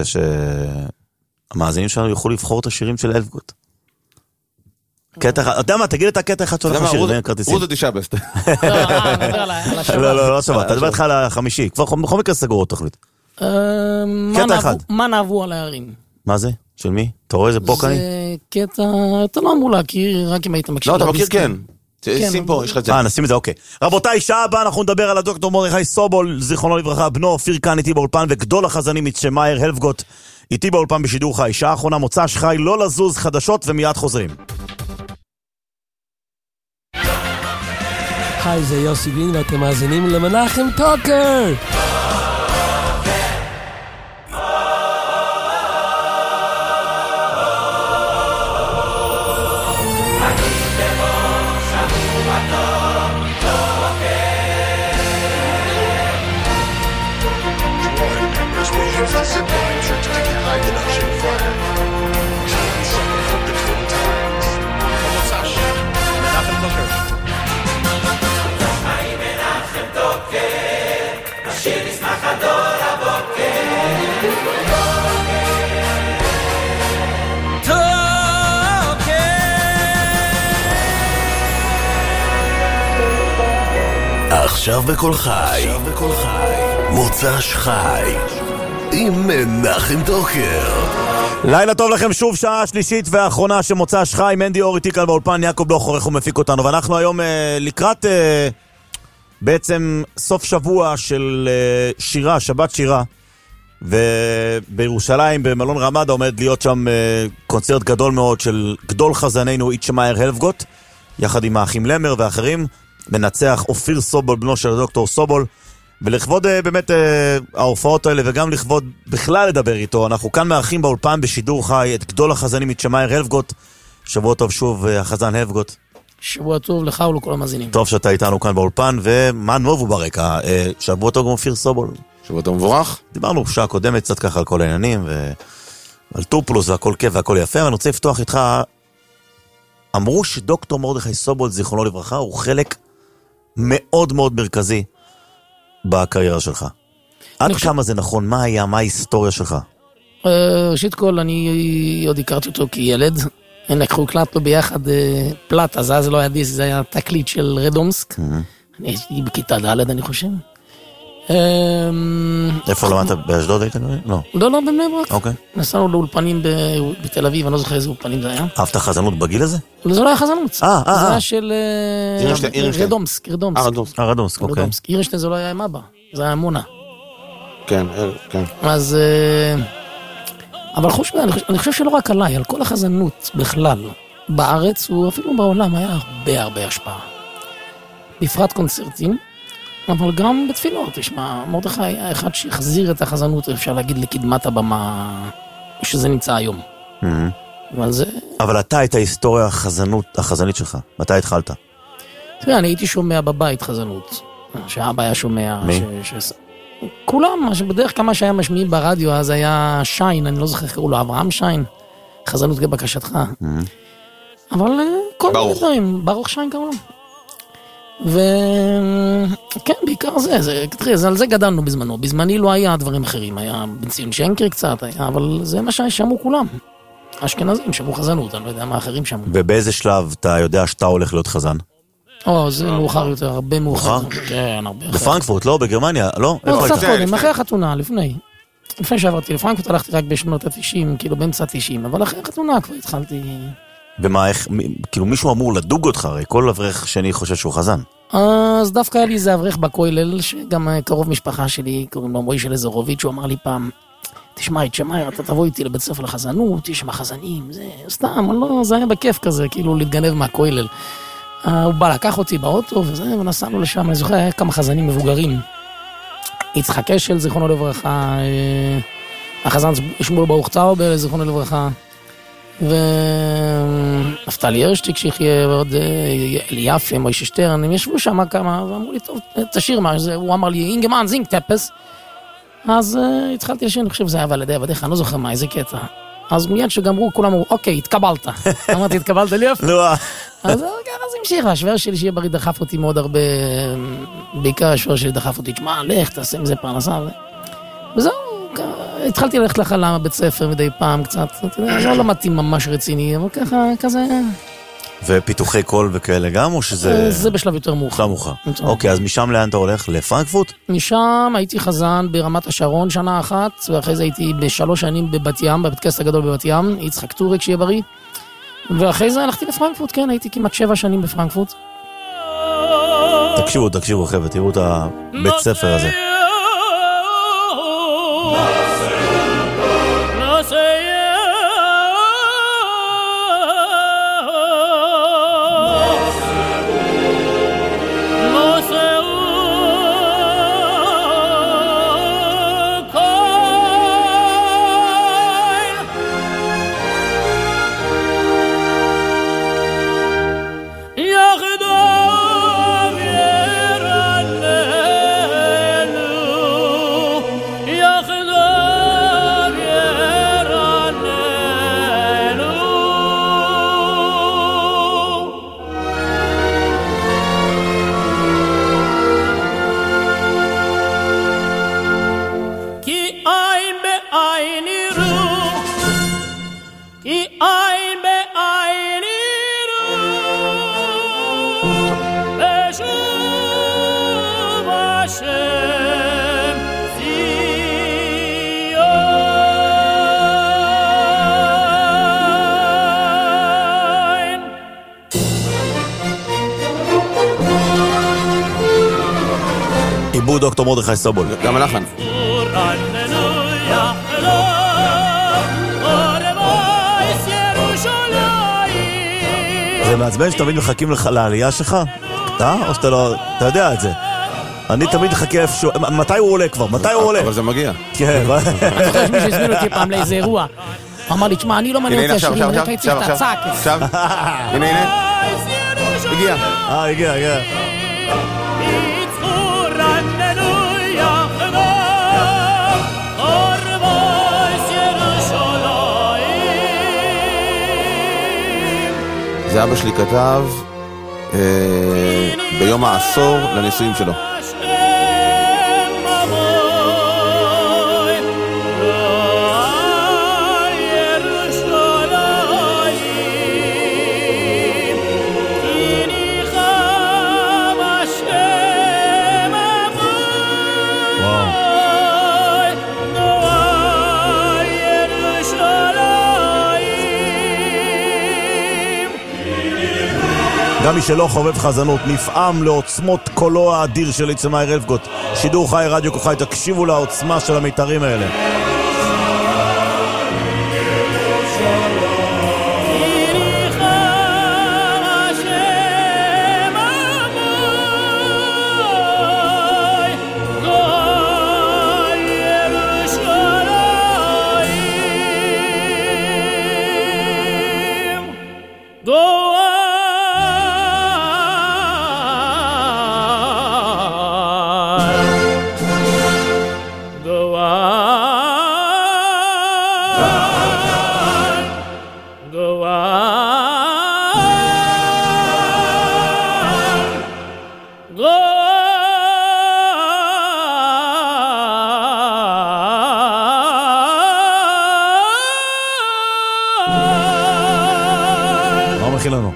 שהמאזינים שלנו יוכלו לבחור את השירים של אלפגוט. קטע אחד, אתה יודע מה, תגיד את הקטע אחד שהולך לשיר, ואין כרטיסים. רוזו תשבסט. לא, לא, לא שבת, אתה דבר איתך על החמישי, כבר בכל מקרה סגרו תוכנית. קטע אחד. מה נעבו על הערים? מה זה? של מי? אתה רואה איזה בוק אני? זה קטע, אתה לא אמור להכיר, רק אם היית מקשיב. לא, אתה מכיר כן. שים פה, יש לך את זה. אה, נשים את זה, אוקיי. רבותיי, שעה הבאה אנחנו נדבר על הדוקטור מרדכי סובול, זיכרונו לברכה, בנו אופיר כאן איתי באולפן, וגדול החזנים מצ'מאייר הלפגוט, איתי באולפן בשידור חי. שעה האחרונה מוצ"ש חי, לא לזוז, חדשות ומיד חוזרים. היי, זה יוסי בין ואתם מאזינים למנחם טוקר. עכשיו בכל חי, מוצ"ש חי, עם מנחם טוקר. לילה טוב לכם, שוב שעה שלישית והאחרונה של מוצ"ש חי, מנדי אור איתי כאן באולפן, יעקב בלוך עורך ומפיק אותנו, ואנחנו היום אה, לקראת אה, בעצם סוף שבוע של אה, שירה, שבת שירה, ובירושלים במלון רמדה עומד להיות שם אה, קונצרט גדול מאוד של גדול חזנינו צ'מאייר הלפגוט, יחד עם האחים למר ואחרים, מנצח אופיר סובול, בנו של הדוקטור סובול, ולכבוד באמת ההופעות האלה, וגם לכבוד בכלל לדבר איתו, אנחנו כאן מארחים באולפן בשידור חי את גדול החזנים מצ'מאייר הלפגוט. שבוע טוב שוב, החזן הלפגוט. שבוע טוב לך ולכל המאזינים. טוב שאתה איתנו כאן באולפן, ומה נובו ברקע? שבוע טוב גם אופיר סובול. שבוע טוב מבורך. דיברנו שעה קודמת קצת ככה על כל העניינים, ועל טור פלוס והכל כיף והכל יפה, ואני רוצה לפתוח איתך. אמרו שדוקטור מרדכי סובול, זיכרונו לברכה, הוא חלק מאוד מאוד מרכזי בקריירה שלך. עד כמה זה נכון? מה היה? מה ההיסטוריה שלך? ראשית כל, אני עוד הכרתי אותו כילד. הם לקחו קלט לו ביחד פלט, אז אז לא היה דיסק, זה היה תקליט של רדומסק. אני הייתי בכיתה ד' אני חושב. איפה למדת? באשדוד היית? לא. לא, לא, בבני ברק. אוקיי. נסענו לאולפנים בתל אביב, אני לא זוכר איזה אולפנים זה היה. אהבת חזנות בגיל הזה? לא, זה לא היה חזנות. אה, אה, זה היה של רדומסק, רדומסק. אה, רדומסק, אוקיי. אירשטיין זה לא היה עם אבא, זה היה מונה. כן, כן. אז... אבל אני חושב שלא רק עליי, על כל החזנות בכלל, בארץ ואפילו בעולם היה הרבה הרבה השפעה. בפרט קונצרטים, אבל גם בתפילות, תשמע, מרדכי היה אחד שהחזיר את החזנות, אפשר להגיד, לקדמת הבמה, שזה נמצא היום. אבל זה... אבל אתה את ההיסטוריה החזנות, החזנית שלך, מתי התחלת? תראה, אני הייתי שומע בבית חזנות, שאבא היה שומע... מי? כולם, בדרך כמה שהיה משמיעים ברדיו, אז היה שיין, אני לא זוכר קראו לו, אברהם שיין, חזנות כבקשתך. אבל כל מיני דברים, ברוך שיין קראו לו. וכן, בעיקר זה, זה, תראי, על זה גדלנו בזמנו. בזמני לא היה דברים אחרים, היה בנציון שנקרי קצת, היה, אבל זה מה ששמעו כולם. אשכנזים שמעו חזנות, אני לא יודע מה אחרים שמעו. ובאיזה שלב אתה יודע שאתה הולך להיות חזן? או, זה מאוחר יותר, הרבה מאוחר. כן, הרבה אחר. בפרנקפורט, לא? בגרמניה, לא? לא, קצת קודם, אחרי החתונה, לפני. לפני שעברתי לפרנקפורט, הלכתי רק בשנות ה-תשעים, כאילו באמצע ה-תשעים, אבל אחרי החתונה כבר התחלתי... ומה, איך, כאילו מישהו אמור לדוג אותך, הרי כל אברך שני חושב שהוא חזן. אז דווקא היה לי איזה אברך בכולל, שגם קרוב משפחה שלי, קוראים לו מוישה לזרוביץ', הוא אמר לי פעם, תשמע, תשמע, אתה תבוא איתי לבית ספר לחזנות, יש שם חזנים, זה סתם, לא, זה היה בכיף כזה, כאילו להתגנב מהכולל. הוא בא לקח אותי באוטו וזה, ונסענו לשם, אני זוכר, היה כמה חזנים מבוגרים. יצחק אשל, זיכרונו לברכה, החזן שמואל ברוך צאובר, זיכרונו לברכה, ונפתלי הרשטיק שיחיה, ועוד אליאפי, מוישה שטרן, הם ישבו שם כמה, ואמרו לי, טוב, תשאיר מה, הוא אמר לי, אינגמן, זינק טפס, אז התחלתי לשיר, אני חושב שזה היה ועל עבדיך, אני לא זוכר מה, איזה קטע. אז מיד שגמרו, כולם אמרו, אוקיי, התקבלת. אמרתי, התקבלת לי איפה? לא. אז ככה זה המשיך, השבר שלי שיהיה בריא דחף אותי מאוד הרבה, בעיקר השבר שלי דחף אותי, תשמע, לך, תעשה עם זה פרנסה. וזהו, התחלתי ללכת לחלה בבית ספר מדי פעם קצת, זה לא למדתי ממש רציני, אבל ככה, כזה... ופיתוחי קול וכאלה גם, או שזה... זה בשלב יותר מאוחר. מאוחר. אוקיי, אז משם לאן אתה הולך? לפרנקפורט? משם הייתי חזן ברמת השרון שנה אחת, ואחרי זה הייתי בשלוש שנים בבת ים, בבית כנסת הגדול בבת ים, יצחק טורק שיהיה בריא, ואחרי זה הלכתי לפרנקפורט, כן, הייתי כמעט שבע שנים בפרנקפורט. תקשיבו, תקשיבו חבר'ה, תראו את הבית ספר הזה. עיבוד דוקטור מרדכי סובול. גם הלחן. זה מעצבן שתמיד מחכים לך לעלייה שלך? אתה? או שאתה לא... אתה יודע את זה. אני תמיד מחכה איפשהו... מתי הוא עולה כבר? מתי הוא עולה? אבל זה מגיע. כן. אני זוכר שמישהו הזמין אותי פעם לאיזה אירוע. הוא אמר לי, תשמע, אני לא מעניין אותי השירים, אני רק צריך את הצעק. עכשיו, הנה, הנה. הגיע. אה, הגיע, הגיע. זה אבא שלי כתב אה, ביום העשור לנישואים שלו. גם מי שלא חובב חזנות נפעם לעוצמות קולו האדיר של יצחק מאיר הלפגוט. שידור חי, רדיו כוכי, תקשיבו לעוצמה של המיתרים האלה. לנו.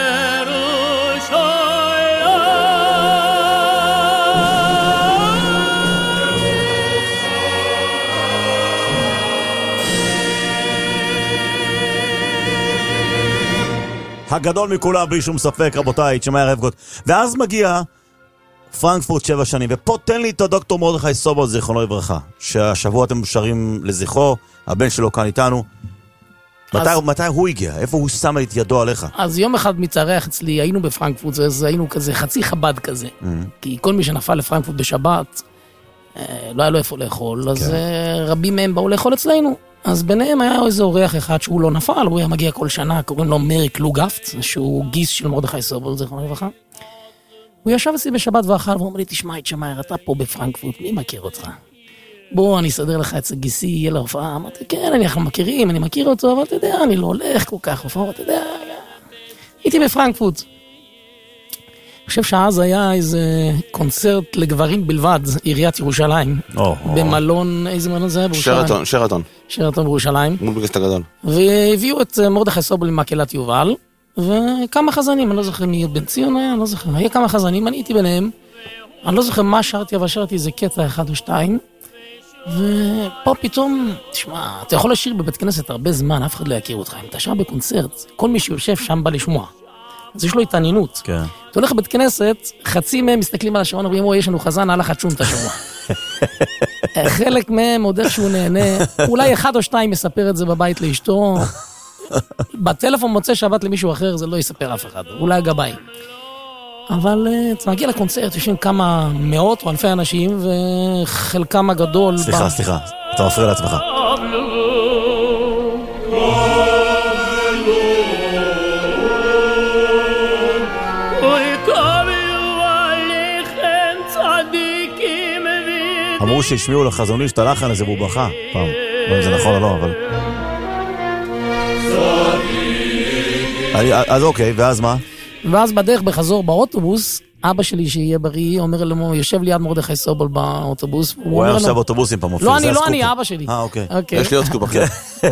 הגדול מכולם בלי שום ספק, רבותיי, שמאיר הבגוט. ואז מגיע פרנקפורט שבע שנים, ופה תן לי את הדוקטור מרדכי סובל, זיכרונו לברכה, שהשבוע אתם שרים לזכרו, הבן שלו כאן איתנו. אז... מתי, מתי הוא הגיע? איפה הוא שם את ידו עליך? אז יום אחד מתארח אצלי, היינו בפרנקפורט, אז היינו כזה חצי חב"ד כזה. Mm-hmm. כי כל מי שנפל לפרנקפורט בשבת, לא היה לו איפה לאכול, אז כן. רבים מהם באו לאכול אצלנו. אז ביניהם היה איזה אורח אחד שהוא לא נפל, הוא היה מגיע כל שנה, קוראים לו מריק לוגפט, שהוא גיס של מרדכי סובל, זיכרונו לברכה. הוא ישב אצלי בשבת ואכל, והוא אומר לי, תשמע, שמאיר, אתה פה בפרנקפורט, מי מכיר אותך? בוא, אני אסדר לך את גיסי, יהיה לה הופעה. אמרתי, כן, אני אנחנו מכירים, אני מכיר אותו, אבל אתה יודע, אני לא הולך כל כך הופעה, אתה יודע, הייתי בפרנקפורט. אני חושב שאז היה איזה קונצרט לגברים בלבד, עיריית ירושלים, במלון, איזה מלון זה היה בירושלים? שרתון, שרתון. שרתון בירושלים. מול בגסט הגדול. והביאו את מרדכי סובל למקהלת יובל, וכמה חזנים, אני לא זוכר מי בן ציון היה, אני לא זוכר, היה כמה חזנים, אני הייתי ביניהם, אני לא זוכר מה שרתי, אבל שרתי איזה קטע אחד או שתיים, ופה פתאום, תשמע, אתה יכול לשיר בבית כנסת הרבה זמן, אף אחד לא יכיר אותך, אם אתה שר בקונצרט, כל מי שיושב שם בא לשמוע. אז יש לו התעניינות. כן. אתה הולך בבית כנסת, חצי מהם מסתכלים על השעון, ואומרים, יש לנו חזן, הלך עד שום את השבוע. חלק מהם עוד איכשהו נהנה, אולי אחד או שתיים יספר את זה בבית לאשתו, בטלפון מוצא שבת למישהו אחר, זה לא יספר אף אחד, אולי גבאי. אבל אתה מגיע לקונצרט, יושבים כמה מאות או אלפי אנשים, וחלקם הגדול... סליחה, בא... סליחה, אתה מפריע לעצמך. אמרו שהשמיעו לחזון איש את הלחן הזה והוא בכה פעם, לא אם זה נכון או לא, אבל... אז אוקיי, ואז מה? ואז בדרך בחזור באוטובוס, אבא שלי שיהיה בריא, אומר לו, יושב ליד מרדכי סובל באוטובוס. הוא היה עכשיו באוטובוסים פעם. לא, אני לא, אני אבא שלי. אה, אוקיי. יש לי עוד סקופ אחר.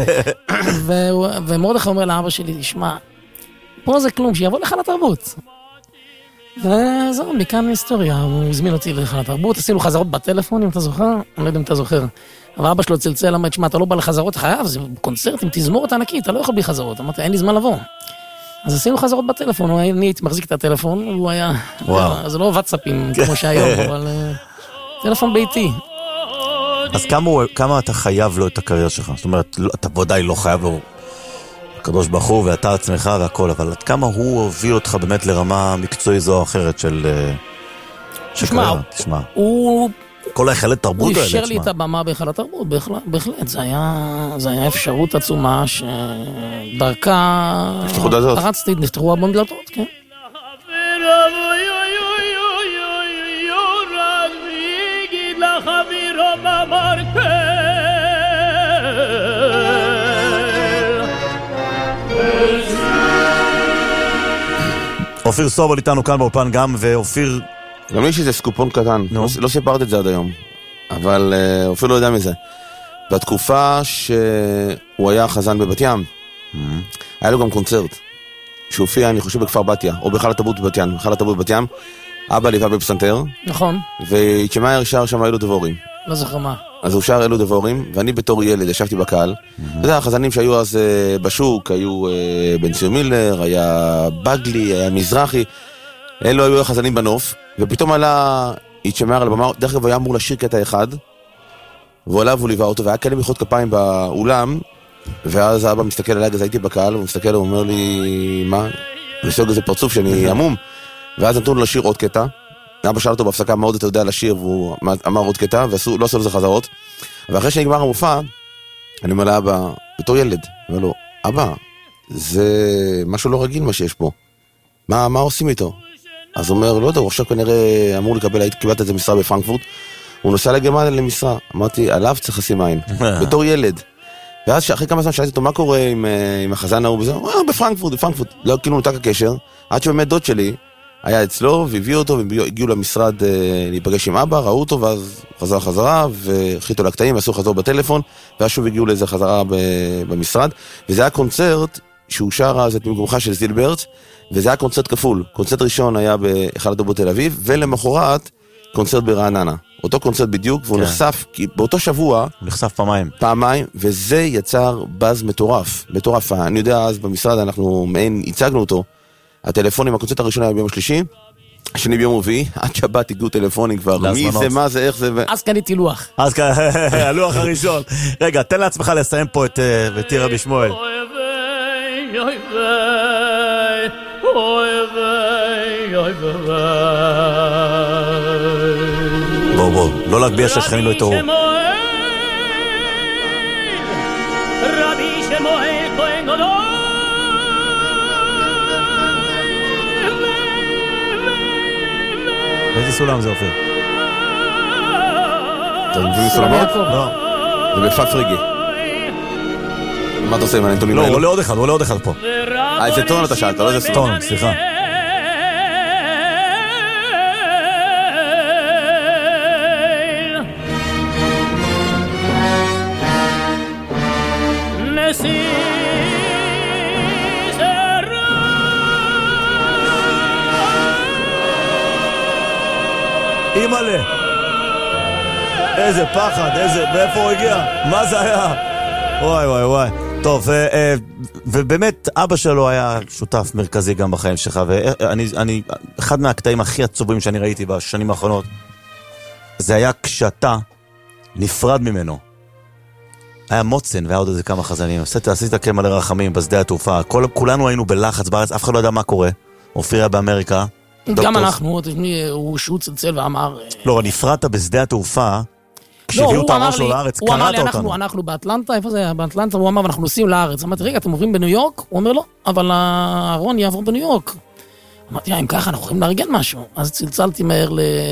ומרדכי אומר לאבא שלי, תשמע, פה זה כלום, שיבוא לך לתרבות. וזהו, מכאן היסטוריה, הוא הזמין אותי לך לתרבות, עשינו חזרות בטלפון, אם אתה זוכר, אני לא יודע אם אתה זוכר. אבל אבא שלו צלצל, אמר, תשמע, אתה לא בא לחזרות, חייב, זה קונצרט עם תזמורת ענקית, אתה לא יכול בלי חזרות. אמרתי, אין לי זמן לבוא. אז עשינו חזרות בטלפון, אני הייתי מחזיק את הטלפון, הוא היה... וואו. זה לא וואטסאפים כמו שהיום, אבל... טלפון ביתי. אז כמה אתה חייב לו את הקריירה שלך? זאת אומרת, אתה ודאי לא חייב לו הקדוש ברוך הוא ואתה עצמך והכל, אבל עד כמה הוא הוביל אותך באמת לרמה מקצועי זו או אחרת של... תשמע, הוא... כל ההיכלת תרבות האלה, הוא אפשר לי את הבמה בהיכל התרבות, בהחלט, זה היה אפשרות עצומה שדרכה... נפתחו דלתות. רצתי, נפתחו המון דלתות, כן. אופיר סובל איתנו כאן באופן גם, ואופיר... גם יש איזה סקופון קטן, לא, לא סיפרת את זה עד היום, אבל uh, אופיר לא יודע מזה. בתקופה שהוא היה חזן בבת ים, mm-hmm. היה לו גם קונצרט, שהופיע, אני חושב, בכפר בתיה, או בהיכל התרבות בבת ים, בהיכל התרבות בבת ים, אבא ליווה בפסנתר, נכון. ויצ'מאיר שר שם אלו דבורים. לא זוכר מה. אז הוא שר אלו דבורים, ואני בתור ילד ישבתי בקהל, אתה יודע, החזנים שהיו אז uh, בשוק, היו uh, בן ציון מילר, היה בגלי, היה מזרחי, אלו היו החזנים בנוף, ופתאום עלה יצ'מאיר על הבמה, דרך כלל היה אמור לשיר קטע אחד, והוא עליו הוא ליווה אותו, והיה כאלה מחיאות כפיים באולם, ואז האבא מסתכל עליי, אז הייתי בקהל, הוא מסתכל, הוא אומר לי, מה? לסוג איזה פרצוף שאני עמום, ואז נתנו לו לשיר עוד קטע, אבא שאל אותו בהפסקה מאוד אתה יודע לשיר, והוא אמר עוד קטע, ולא עשו לזה חזרות, ואחרי שנגמר המופע, אני אומר לאבא, בתור ילד, אני אומר לו, אבא, זה משהו לא רגיל מה שיש פה, מה, מה עושים איתו? אז הוא אומר, לא יודע, הוא עכשיו כנראה אמור לקבל, הייתי קיבלת את זה משרה בפרנקפורט, הוא נוסע לגרמניה למשרה, אמרתי, עליו צריך לשים עין, בתור ילד. ואז אחרי כמה זמן שאלתי אותו, מה קורה עם, עם החזן ההוא בזה? הוא אומר, בפרנקפורט, בפרנקפורט. לא, כאילו נותק הקשר, עד שבאמת דוד שלי היה אצלו, והביאו אותו, והגיעו למשרד אה, להיפגש עם אבא, ראו אותו, ואז חזר חזרה, והחיתו לקטעים, ועשו חזור בטלפון, ואז שוב הגיעו לאיזה חזרה ב, במשרד, וזה היה קונצרט שהוא שר אז את מגומך של זילברט, וזה היה קונצרט כפול. קונצרט ראשון היה בהיכל התרבות בתל אביב, ולמחרת קונצרט ברעננה. אותו קונצרט בדיוק, והוא נחשף, כי באותו שבוע... הוא נחשף פעמיים. פעמיים, וזה יצר בז מטורף. מטורף. אני יודע, אז במשרד אנחנו מעין, הצגנו אותו. הטלפונים, הקונצרט הראשון היה ביום השלישי, השני ביום רביעי, עד שבת הגיעו טלפונים כבר. מי זה, מה זה, איך זה... אז קניתי לוח. אז הלוח הראשון. רגע, תן לעצמך לסיים פה את תיר רבי שמואל. בוא בוא, לא להגביה שהשכנים לא יתעוררו. רבי שמואל כהן גדול, באיזה סולם זה אופיר? אתה מבין סולמות? לא. זה בפפרגי. מה אתה עושה עם הנתונים לא, האלו? הוא עולה עוד אחד, הוא עולה עוד אחד פה. אה, איזה טון אתה שאלת, לא איזה סולם. טון, סליחה. אימאלה, איזה פחד, איזה, מאיפה הוא הגיע? מה זה היה? וואי וואי וואי. טוב, ובאמת אבא שלו היה שותף מרכזי גם בחיים שלך, ואני, אני, אחד מהקטעים הכי עצובים שאני ראיתי בשנים האחרונות, זה היה כשאתה נפרד ממנו. היה מוצן והיה עוד איזה כמה חזנים. עשית, עשית כמה לרחמים בשדה התעופה. כל, כולנו היינו בלחץ בארץ, אף אחד לא יודע מה קורה. אופיר היה באמריקה. גם אנחנו, הוא שהוא צלצל ואמר... לא, נפרדת בשדה התעופה, כשהביאו את הראש לו לארץ, קראת אותנו. הוא אמר לי, אנחנו באטלנטה, איפה זה היה? באטלנטה, הוא אמר, ואנחנו נוסעים לארץ. אמרתי, רגע, אתם עוברים בניו יורק? הוא אומר, לא, אבל הארון יעבור בניו יורק. אמרתי, אם ככה, אנחנו יכולים לארגן משהו. אז צלצלתי מהר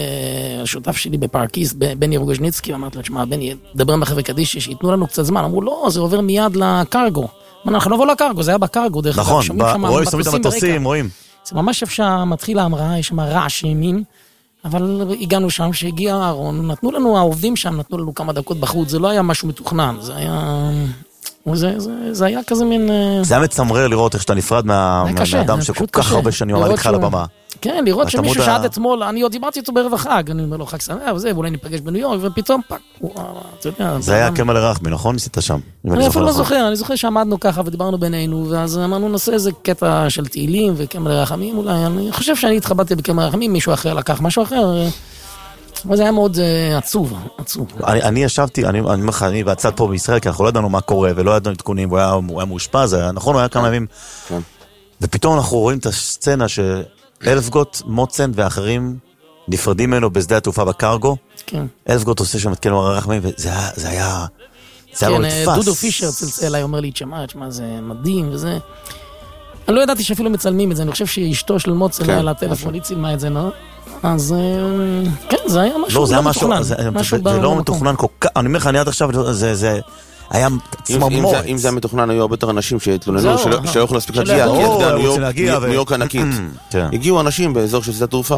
לשותף שלי בפארקיס, בני רוגז'ניצקי, ואמרתי לו, תשמע, בני, דבר עם החבר'ה קדישי, שיתנו לנו קצת זמן. אמרו, לא, זה עובר מיד לקרגו. אנחנו נבוא לקרגו, זה היה בקרגו, דרך כלל. נכון, רואים שמים את המטוסים, רואים. זה ממש אפשר, מתחיל ההמראה, יש שם רעש ימין, אבל הגענו שם, שהגיע הארון, נתנו לנו, העובדים שם נתנו לנו כמה דקות בחוץ, זה לא היה משהו מתוכנן, זה היה... זה, זה, זה היה כזה מין... זה היה מצמרר לראות איך שאתה נפרד מהאדם שכל כך הרבה שנים עמד איתך על הבמה. כן, לראות שמישהו שעד אתמול, אני עוד דיברתי איתו בערב החג, אני אומר לו חג שמח וזה, ואולי ניפגש בניו יורק, ופתאום פק, אתה יודע... זה היה כמל רחמי, נכון? ניסית שם. אני אפילו לא זוכר, אני זוכר שעמדנו ככה ודיברנו בינינו, ואז אמרנו נעשה איזה קטע של תהילים וכמל רחמים, אולי, אני חושב שאני התחבטתי בכמל רחמים, מישהו אחר לקח משהו אחר, אבל זה היה מאוד עצוב, עצוב. אני ישבתי, אני אומר לך, אני בצד פה בישראל, כי אנחנו לא ידענו מה קורה, ולא ידענו עדכונים, הוא היה מאושפז, נכון, הוא היה כמה ימים, ופתאום אנחנו רואים את הסצנה שאלפגוט, מוצן ואחרים נפרדים ממנו בשדה התעופה בקרגו, אלפגוט עושה שם את כלם הרחמים, וזה היה, זה היה לא נתפס. דודו פישר צלצל אליי, אומר לי, תשמע, תשמע, זה מדהים וזה... אני לא ידעתי שאפילו מצלמים את זה, אני חושב שאשתו של מוצן היה לטלפון, היא צילמה את זה, לא? אז כן, זה היה משהו לא מתוכנן. זה לא מתוכנן כל כך, אני אומר לך, אני עד עכשיו, זה היה צמרמורת. אם זה היה מתוכנן, היו הרבה יותר אנשים שהתלוננו, שלא יכולו להספיק להגיע, כי ניו יורק ענקית. הגיעו אנשים באזור של שדה התעופה.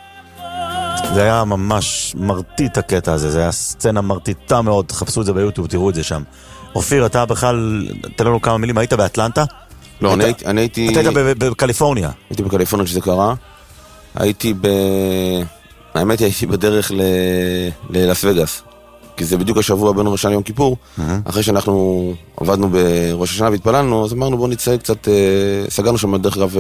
זה היה ממש מרטיט הקטע הזה, זה היה סצנה מרטיטה מאוד, תחפשו את זה ביוטיוב, תראו את זה שם. אופיר, אתה בכלל, תן לנו כמה מילים, היית באטלנטה? לא, אני הייתי... אתה היית בקליפורניה. הייתי בקליפורניה שזה קרה. הייתי ב... האמת היא, הייתי בדרך ללאס וגאס. כי זה בדיוק השבוע בין ראש השנה ליום כיפור. אחרי שאנחנו עבדנו בראש השנה והתפללנו, אז אמרנו בואו נצא קצת... סגרנו שם דרך אגב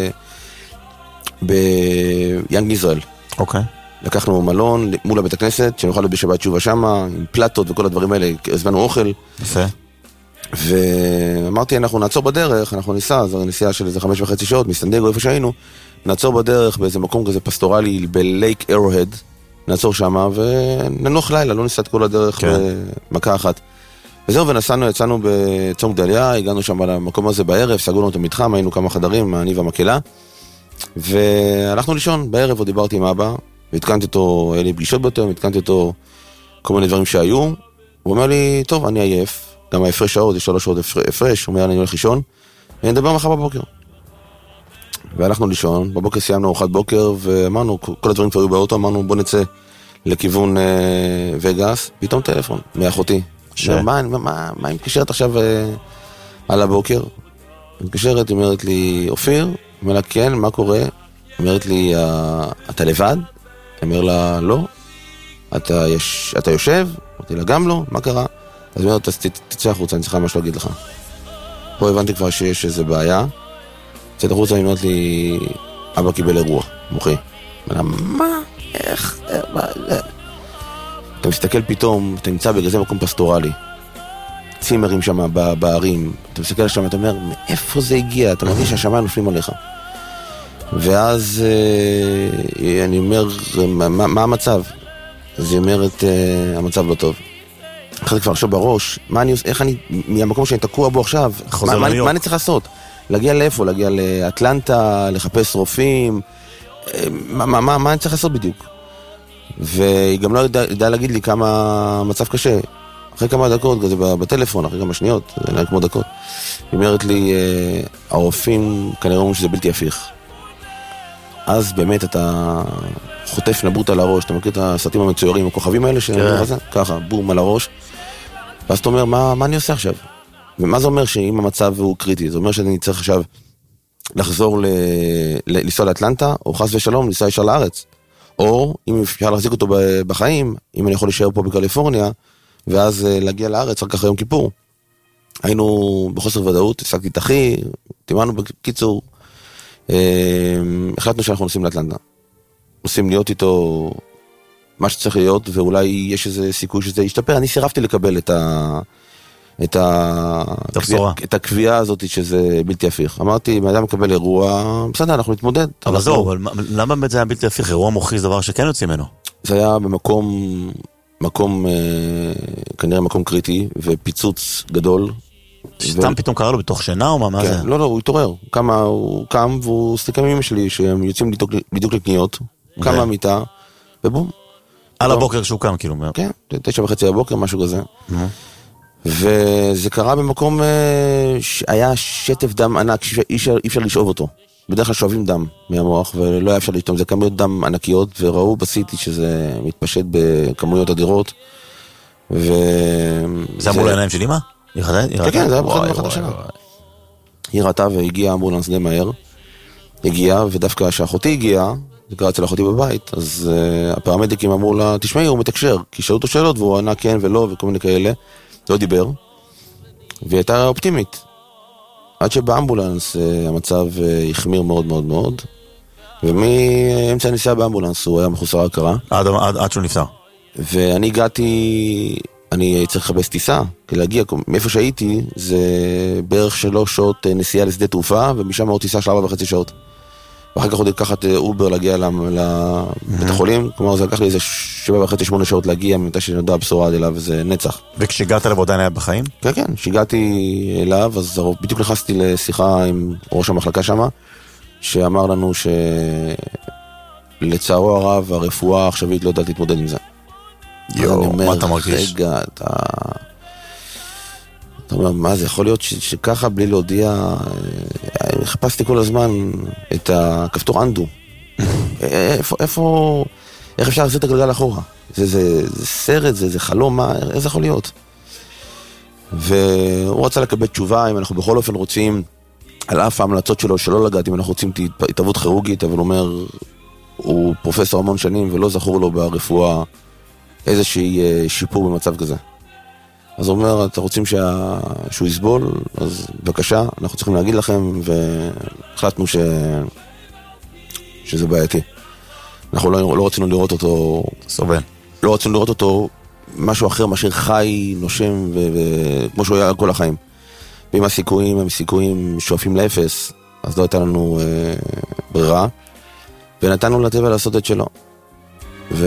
ביאנג ישראל. אוקיי. לקחנו מלון מול הבית הכנסת, שנוכל להיות בשבת תשובה שמה, עם פלטות וכל הדברים האלה, הזמנו אוכל. יפה. ואמרתי, אנחנו נעצור בדרך, אנחנו ניסע, זו נסיעה של איזה חמש וחצי שעות, מסטנדיגו, איפה שהיינו, נעצור בדרך באיזה מקום כזה פסטורלי, בלייק אירו-הד, נעצור שמה, וננוח לילה, לא ניסע את כל הדרך במכה אחת. וזהו, ונסענו, יצאנו בצום גדליה, הגענו שם למקום הזה בערב, סגרו לנו את המתחם, היינו כמה חדרים, אני והמקהלה, והלכנו לישון בערב, עוד דיברתי עם אבא, והתקנתי אותו, היה לי פגישות ביותר, התקנתי אותו כל מיני דברים שהיו, הוא אומר לי, טוב, אני עייף, גם ההפרש שעות, יש שלוש שעות הפרש, הוא אומר, אני הולך לישון, ונדבר מחר בבוקר. והלכנו לישון, בבוקר סיימנו ארוחת בוקר, ואמרנו, כל הדברים כבר היו באוטו, אמרנו, בוא נצא לכיוון אה, וגאס, פתאום טלפון, מאחותי. ש... מה, מה, מה, מה היא מקשרת עכשיו אה, על הבוקר? מתקשרת, היא אומרת לי, אופיר? היא אומרת לה, כן, מה קורה? היא אומרת לי, אתה לבד? היא אומרת לה, לא. אתה, יש, אתה יושב? אמרתי לה, גם לא, מה קרה? אז היא אומרת, אז תצא החוצה, אני צריכה משהו להגיד לך. פה הבנתי כבר שיש איזו בעיה. צאת החוצה, היא אומרת לי, אבא קיבל אירוע, מוחי. אמרה, מה? איך? מה? אתה מסתכל פתאום, אתה נמצא בגלל זה מקום פסטורלי. צימרים שם בערים, אתה מסתכל שם, אתה אומר, מאיפה זה הגיע? אתה מרגיש שהשמיים נופלים עליך. ואז אני אומר, מה, מה המצב? אז היא אומרת, המצב לא טוב. אחרי זה כבר עכשיו בראש, מה אני, איך אני, מהמקום שאני תקוע בו עכשיו, מה, מה, מה אני צריך לעשות? להגיע לאיפה? להגיע לאטלנטה, לחפש רופאים, מה, מה, מה, מה אני צריך לעשות בדיוק? והיא גם לא ידעה ידע להגיד לי כמה המצב קשה. אחרי כמה דקות, זה בטלפון, אחרי כמה שניות, זה נראה כמו דקות. היא אומרת לי, הרופאים כנראה אומרים שזה בלתי הפיך. אז באמת אתה חוטף נבוט על הראש, אתה מכיר את הסרטים המצוירים, הכוכבים האלה שנראים לזה? ככה, בום על הראש. ואז אתה אומר, מה, מה אני עושה עכשיו? ומה זה אומר שאם המצב הוא קריטי? זה אומר שאני צריך עכשיו לחזור ל... לנסוע לאטלנטה, או חס ושלום, לנסוע ישר לארץ. או אם אפשר להחזיק אותו בחיים, אם אני יכול להישאר פה בקליפורניה, ואז להגיע לארץ רק אחרי יום כיפור. היינו בחוסר ודאות, השגתי את אחי, תימנו בקיצור, החלטנו שאנחנו נוסעים לאטלנטה. נוסעים להיות איתו מה שצריך להיות, ואולי יש איזה סיכוי שזה ישתפר. אני סירבתי לקבל את ה... את ה... את הקביעה הזאת שזה בלתי הפיך. אמרתי, אם האדם מקבל אירוע, בסדר, אנחנו נתמודד. אבל זהו, אבל למה באמת זה היה בלתי הפיך? אירוע מוחי זה דבר שכן יוצאים ממנו. זה היה במקום, מקום, כנראה מקום קריטי, ופיצוץ גדול. סתם פתאום קרה לו בתוך שינה או מה זה? לא, לא, הוא התעורר. הוא קם והוא סתיקה מאמא שלי, שהם יוצאים בדיוק לקניות, קם מהמיטה, ובום. על הבוקר שהוא קם, כאילו. כן, תשע וחצי הבוקר, משהו כזה. וזה קרה במקום שהיה שטף דם ענק, אי אפשר לשאוב אותו. בדרך כלל שואבים דם מהמוח, ולא היה אפשר לשאוב. זה כמויות דם ענקיות, וראו בסיטי שזה מתפשט בכמויות אדירות. זה אמרו לעיניים של אמא? כן, כן, זה היה בחד מחד השנה. היא ראתה והגיעה אמבולנס די מהר. הגיעה, ודווקא כשאחותי הגיעה, זה קרה אצל אחותי בבית, אז הפרמדיקים אמרו לה, תשמעי, הוא מתקשר, כי שאלו אותו שאלות, והוא ענה כן ולא, וכל מיני כאלה. לא דיבר, והיא הייתה אופטימית. עד שבאמבולנס המצב החמיר מאוד מאוד מאוד, ומאמצע הנסיעה באמבולנס הוא היה מחוסר הכרה. עד, עד, עד שהוא נפטר. ואני הגעתי, אני צריך לחפש טיסה, כי להגיע, מאיפה שהייתי, זה בערך שלוש שעות נסיעה לשדה תעופה, ומשם עוד טיסה של ארבע וחצי שעות. ואחר כך עוד לקחת אובר להגיע לבית החולים, כלומר זה לקח לי איזה שבע וחצי שמונה שעות להגיע ממתי שנדע הבשורה עד אליו, וזה נצח. וכשהגעת אליו עדיין היה בחיים? כן, כן, כשהגעתי אליו, אז בדיוק נכנסתי לשיחה עם ראש המחלקה שם, שאמר לנו שלצערו הרב, הרפואה העכשווית לא יודעת להתמודד עם זה. יו, מה אתה מרגיש? רגע, אתה... אתה אומר, מה זה יכול להיות ש- שככה בלי להודיע, חיפשתי כל הזמן את הכפתור אנדו. איפה, איפה, איך אפשר לעשות את הגלגל אחורה? זה, זה, זה סרט, זה, זה חלום, מה, איך זה יכול להיות? והוא רצה לקבל תשובה, אם אנחנו בכל אופן רוצים, על אף ההמלצות שלו שלא לגעת, אם אנחנו רוצים התערבות כירורגית, אבל הוא אומר, הוא פרופסור המון שנים ולא זכור לו ברפואה איזושהי שיפור במצב כזה. אז הוא אומר, אתם רוצים שה... שהוא יסבול, אז בבקשה, אנחנו צריכים להגיד לכם, והחלטנו ש... שזה בעייתי. אנחנו לא, לא רצינו לראות אותו... סובל. לא רצינו לראות אותו משהו אחר, מאשר חי, נושם, ו... ו... כמו שהוא היה כל החיים. ואם הסיכויים הם סיכויים שואפים לאפס, אז לא הייתה לנו אה, ברירה, ונתנו לטבע לעשות את שלו. ו...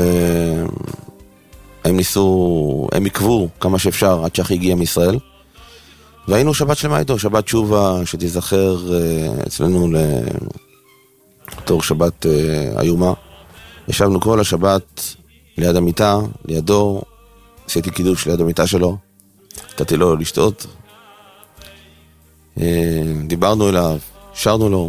הם ניסו, הם עקבו כמה שאפשר עד שאחי הגיע מישראל, והיינו שבת שלמה איתו, שבת שובה שתיזכר אצלנו לתור שבת איומה. ישבנו כל השבת ליד המיטה, לידו, עשיתי קידוש ליד המיטה שלו, נתתי לו לשתות, דיברנו אליו, שרנו לו,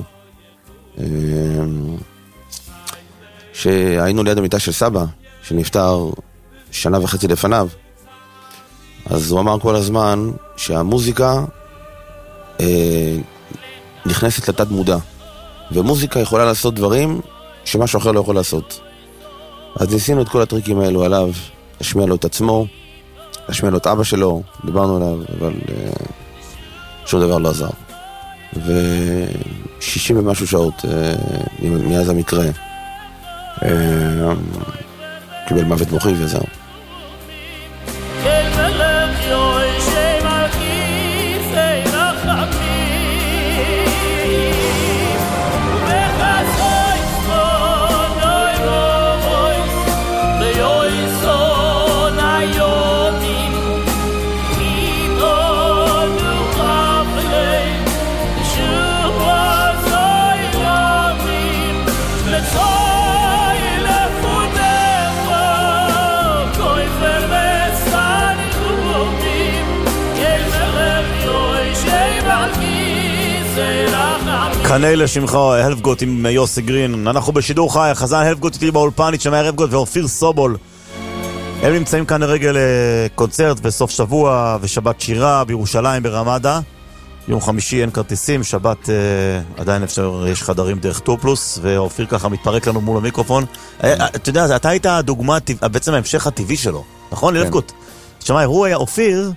שהיינו ליד המיטה של סבא, שנפטר שנה וחצי לפניו. אז הוא אמר כל הזמן שהמוזיקה אה, נכנסת לתת מודע. ומוזיקה יכולה לעשות דברים שמשהו אחר לא יכול לעשות. אז ניסינו את כל הטריקים האלו עליו, להשמיע לו את עצמו, להשמיע לו את אבא שלו, דיברנו עליו, אבל uh, שום דבר לא עזר. ו-שישים ומשהו שעות uh, מאז המקרה, uh, קיבל מוות מוחי וזהו. קנה לשמך, הלפגוט עם יוסי גרין. אנחנו בשידור חי, חזן הלפגוט איתי באולפן, ישמע הלפגוט ואופיר סובול. הם נמצאים כאן לרגל קונצרט בסוף שבוע ושבת שירה בירושלים ברמדה. יום חמישי אין כרטיסים, שבת אה, עדיין אפשר, יש חדרים דרך טו פלוס, ואופיר ככה מתפרק לנו מול המיקרופון. אה, אתה יודע, אתה היית הדוגמה, בעצם ההמשך הטבעי שלו, נכון? הלפגוט. תשמע, הוא היה אופיר,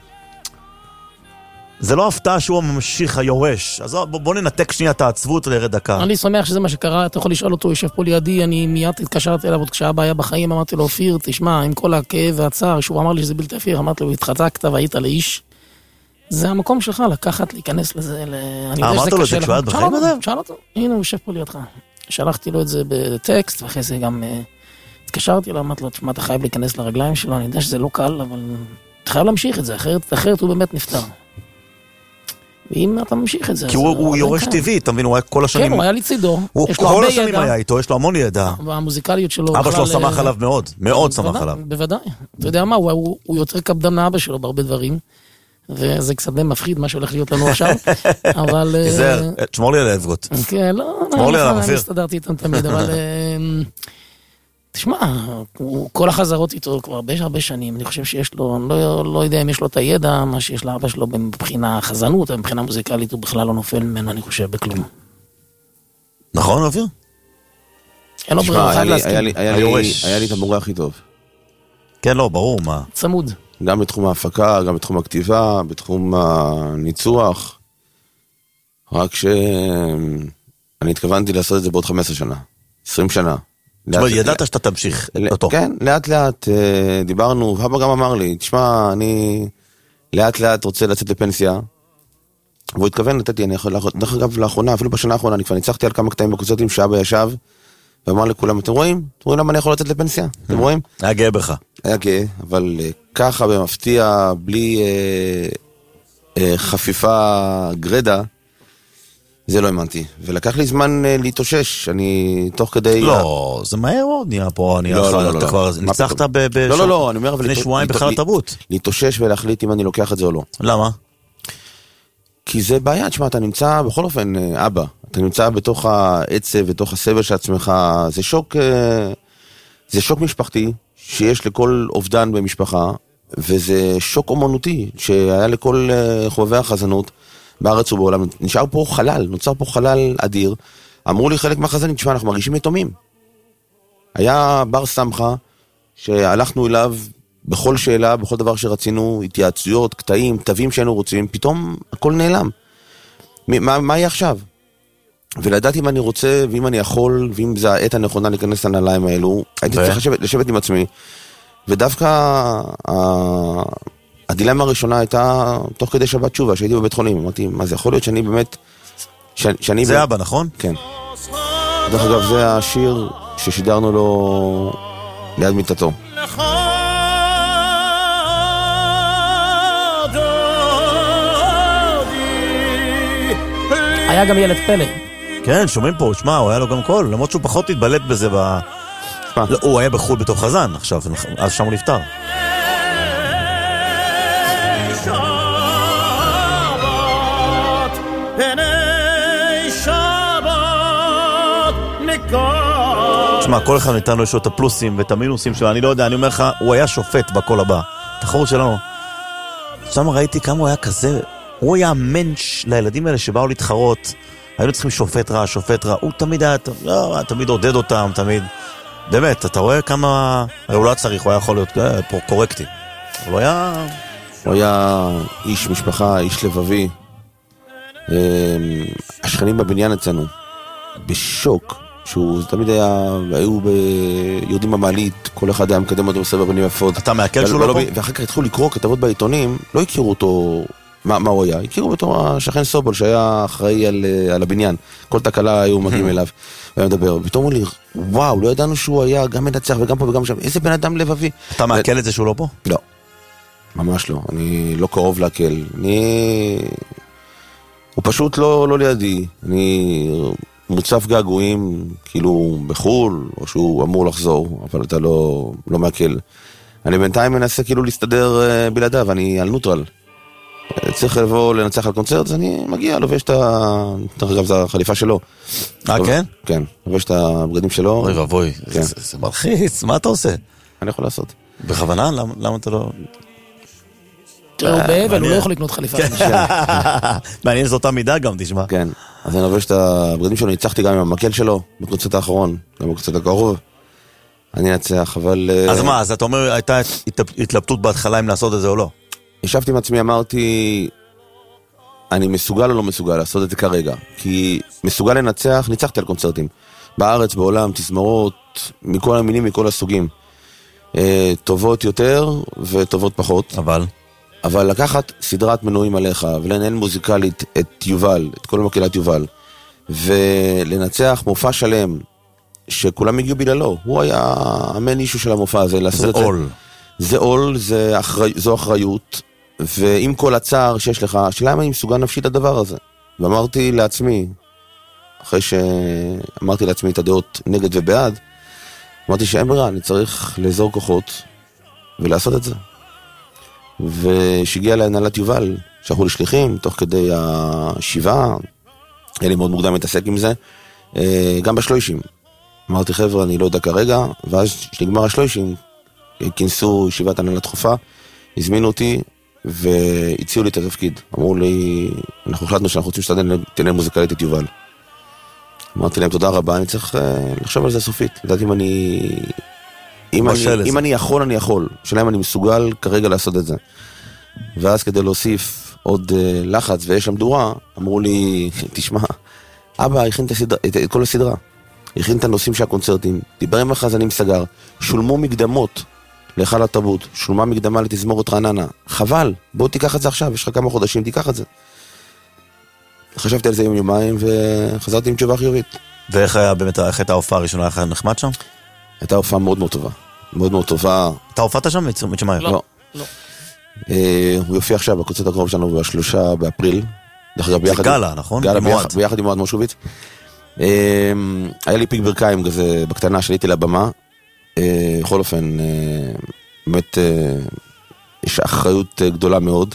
זה לא הפתעה שהוא הממשיך היורש. אז בוא, בוא ננתק שנייה את העצבות לרד דקה. אני שמח שזה מה שקרה, אתה יכול לשאול אותו, יושב פה לידי, אני מיד התקשרתי אליו, עוד כשאבא היה בחיים, אמרתי לו, אופיר, תשמע, עם כל הכאב והצער, שהוא אמר לי שזה בלתי אפיר, אמרתי לו, התחזקת והיית לאיש. זה המקום שלך, לקחת, להיכנס לזה, אמרת לו את זה כשהוא היה בחיים הזה? שאל אותו, הנה הוא יושב פה לידך. שלחתי לו את זה בטקסט, ואחרי זה גם התקשרתי לו, אמרתי לו, תשמע, אתה חייב להיכנס לרגליים שלו, אני יודע שזה לא קל, אבל אתה חייב להמשיך את זה, אחרת הוא באמת נפטר. ואם אתה ממשיך את זה... כי הוא יורש טבעי, אתה מבין, הוא היה כל השנים... כן, הוא היה לצידו. הוא כל השנים היה איתו, יש לו המון ידע. והמוזיקליות שלו... אבא שלו שמח עליו מאוד, מאוד שמח עליו. בוודאי. אתה יודע מה, הוא יותר קפדן מאבא שלו בהרבה דברים, וזה קצת די מפחיד מה שהולך להיות לנו עכשיו, אבל... תיזהר, תשמור לי על ההלפגוט. כן, לא, אני הסתדרתי איתם תמיד, אבל... תשמע, כל החזרות איתו כבר הרבה הרבה שנים, אני חושב שיש לו, לא, לא יודע אם יש לו את הידע, מה שיש לאבא שלו מבחינה חזנות, מבחינה מוזיקלית, הוא בכלל לא נופל ממנו, אני חושב, בכלום. נכון, אופיר? אין לו ברירה, חייב להסכים. היה לי את המורה הכי טוב. כן, לא, ברור, מה? צמוד. גם בתחום ההפקה, גם בתחום הכתיבה, בתחום הניצוח, רק שאני התכוונתי לעשות את זה בעוד חמש עשרה שנה, עשרים שנה. תשמע, ידעת שאתה תמשיך אותו. כן, לאט לאט דיברנו, ואבא גם אמר לי, תשמע, אני לאט לאט רוצה לצאת לפנסיה, והוא התכוון לתת לי, אני יכול, דרך אגב, לאחרונה, אפילו בשנה האחרונה, אני כבר ניצחתי על כמה קטעים בקבוצות שאבא ישב, ואמר לכולם, אתם רואים? אתם רואים למה אני יכול לצאת לפנסיה? אתם רואים? היה גאה בך. היה גאה, אבל ככה במפתיע, בלי חפיפה גרדה, זה לא האמנתי, ולקח לי זמן להתאושש, אני תוך כדי... לא, זה מהר מאוד נהיה פה, אתה כבר ניצחת לפני שבועיים בכלל התרבות. להתאושש ולהחליט אם אני לוקח את זה או לא. למה? כי זה בעיה, תשמע, אתה נמצא, בכל אופן, אבא, אתה נמצא בתוך העצב, בתוך הסבל של עצמך, זה שוק, זה שוק משפחתי, שיש לכל אובדן במשפחה, וזה שוק אומנותי, שהיה לכל חובבי החזנות, בארץ ובעולם, נשאר פה חלל, נוצר פה חלל אדיר. אמרו לי חלק מהחזנים, תשמע, אנחנו מרגישים יתומים. היה בר סמכה, שהלכנו אליו בכל שאלה, בכל דבר שרצינו, התייעצויות, קטעים, תווים שהיינו רוצים, פתאום הכל נעלם. מה, מה יהיה עכשיו? ולדעתי אם אני רוצה, ואם אני יכול, ואם זה העת הנכונה להיכנס לנעליים האלו, הייתי צריך לשבת, לשבת עם עצמי, ודווקא ה... הדילמה הראשונה הייתה תוך כדי שבת תשובה, שהייתי בבית חולים. אמרתי, מה זה יכול להיות שאני באמת... שאני זה ב... אבא, נכון? כן. דרך אגב, זה השיר ששידרנו לו ליד מיטתו. היה גם ילד פלא. כן, שומעים פה, שמע, הוא היה לו גם קול, למרות שהוא פחות התבלט בזה ב... לא, הוא היה בחול בתוך חזן, עכשיו, אז שם הוא נפטר. תשמע, כל אחד מאיתנו יש לו את הפלוסים ואת המינוסים שלו, אני לא יודע, אני אומר לך, הוא היה שופט בכל הבא, תחרות שלנו. שם ראיתי כמה הוא היה כזה, הוא היה המנש לילדים האלה שבאו להתחרות, היינו צריכים שופט רע, שופט רע, הוא תמיד היה, לא, תמיד עודד אותם, תמיד, באמת, אתה רואה כמה, הוא לא צריך, הוא היה יכול להיות קורקטי, הוא היה... הוא היה איש משפחה, איש לבבי. השכנים בבניין אצלנו, בשוק, שהוא תמיד היה, היו יורדים במעלית, כל אחד היה מקדם אותו בסבב בנים יפות. אתה מעכל שהוא לא פה? ואחר כך התחילו לקרוא כתבות בעיתונים, לא הכירו אותו, מה, מה הוא היה? הכירו בתור השכן סובול שהיה אחראי על, על הבניין. כל תקלה היו מגיעים אליו, והיה מדבר. ופתאום הוא לי, וואו, לא ידענו שהוא היה גם מנצח וגם פה וגם שם. איזה בן אדם לבבי. אתה מעכל את זה שהוא לא פה? לא. ממש לא. אני לא קרוב להקל. אני... הוא פשוט לא, לא לידי. אני מוצף געגועים, כאילו בחול, או שהוא אמור לחזור, אבל אתה לא, לא מעכל. אני בינתיים מנסה כאילו להסתדר בלעדיו, אני על נוטרל. צריך לבוא לנצח על קונצרט, אז אני מגיע, לובש את ה... אגב, זה החליפה שלו. אה, כן? כן, לובש את הבגדים שלו. אוי ואבוי, זה מלחיץ, מה אתה עושה? אני יכול לעשות. בכוונה? למה אתה לא... הוא באבל, הוא לא יכול לקנות חליפה. מעניין זאת המידה גם, תשמע. כן, אז אני לובש את הבגדים שלו, ניצחתי גם עם המקל שלו, בקונצרט האחרון, גם בקונצרט הקרוב. אני אנצח, אבל... אז מה, אז אתה אומר, הייתה התלבטות בהתחלה אם לעשות את זה או לא? ישבתי עם עצמי, אמרתי, אני מסוגל או לא מסוגל לעשות את זה כרגע, כי מסוגל לנצח, ניצחתי על קונצרטים. בארץ, בעולם, תזמורות, מכל המינים, מכל הסוגים. אה, טובות יותר וטובות פחות. אבל? אבל לקחת סדרת מנויים עליך, ולנהל מוזיקלית את יובל, את כל מקהלת יובל, ולנצח מופע שלם, שכולם הגיעו בגללו. הוא היה המן אישו של המופע הזה. זה עול. זה עול, זה אחרי, זו אחריות, ועם כל הצער שיש לך, השאלה אם אני מסוגל נפשית הדבר הזה. ואמרתי לעצמי, אחרי שאמרתי לעצמי את הדעות נגד ובעד, אמרתי שאין ברירה, אני צריך לאזור כוחות ולעשות את זה. ושהגיע להנהלת יובל, שלחו לי שליחים, תוך כדי השבעה, היה לי מאוד מוקדם להתעסק עם זה, גם בשלושים. אמרתי חבר'ה, אני לא יודע כרגע, ואז כשנגמר השלושים, כינסו ישיבת הנהלה דחופה, הזמינו אותי והציעו לי את התפקיד. אמרו לי, אנחנו החלטנו שאנחנו רוצים שתנהל מוזיקלית את יובל. אמרתי להם תודה רבה, אני צריך לחשוב על זה סופית. לדעת אם אני... אם אני, אם אני יכול, אני יכול. שאלה אם אני מסוגל כרגע לעשות את זה. ואז כדי להוסיף עוד לחץ ויש שם דורה, אמרו לי, תשמע, אבא הכין את, הסדר, את, את כל הסדרה. הכין את הנושאים של הקונצרטים, דיבר עם החזנים סגר, שולמו מקדמות להיכל התרבות, שולמה מקדמה לתזמורת רעננה. חבל, בוא תיקח את זה עכשיו, יש לך כמה חודשים, תיקח את זה. חשבתי על זה יום יומיים וחזרתי עם תשובה חיובית. ואיך היה באמת, איך הייתה ההופעה הראשונה, איך היה נחמד שם? הייתה הופעה מאוד מאוד טובה. מאוד מאוד טובה. אתה הופעת שם? לא. לא. הוא יופיע עכשיו בקונצרט הקרוב שלנו בשלושה באפריל. זה גלה, נכון? גלה ביחד עם מועד מושוביץ. היה לי פיק ברכיים כזה בקטנה שעליתי לבמה. בכל אופן, באמת יש אחריות גדולה מאוד.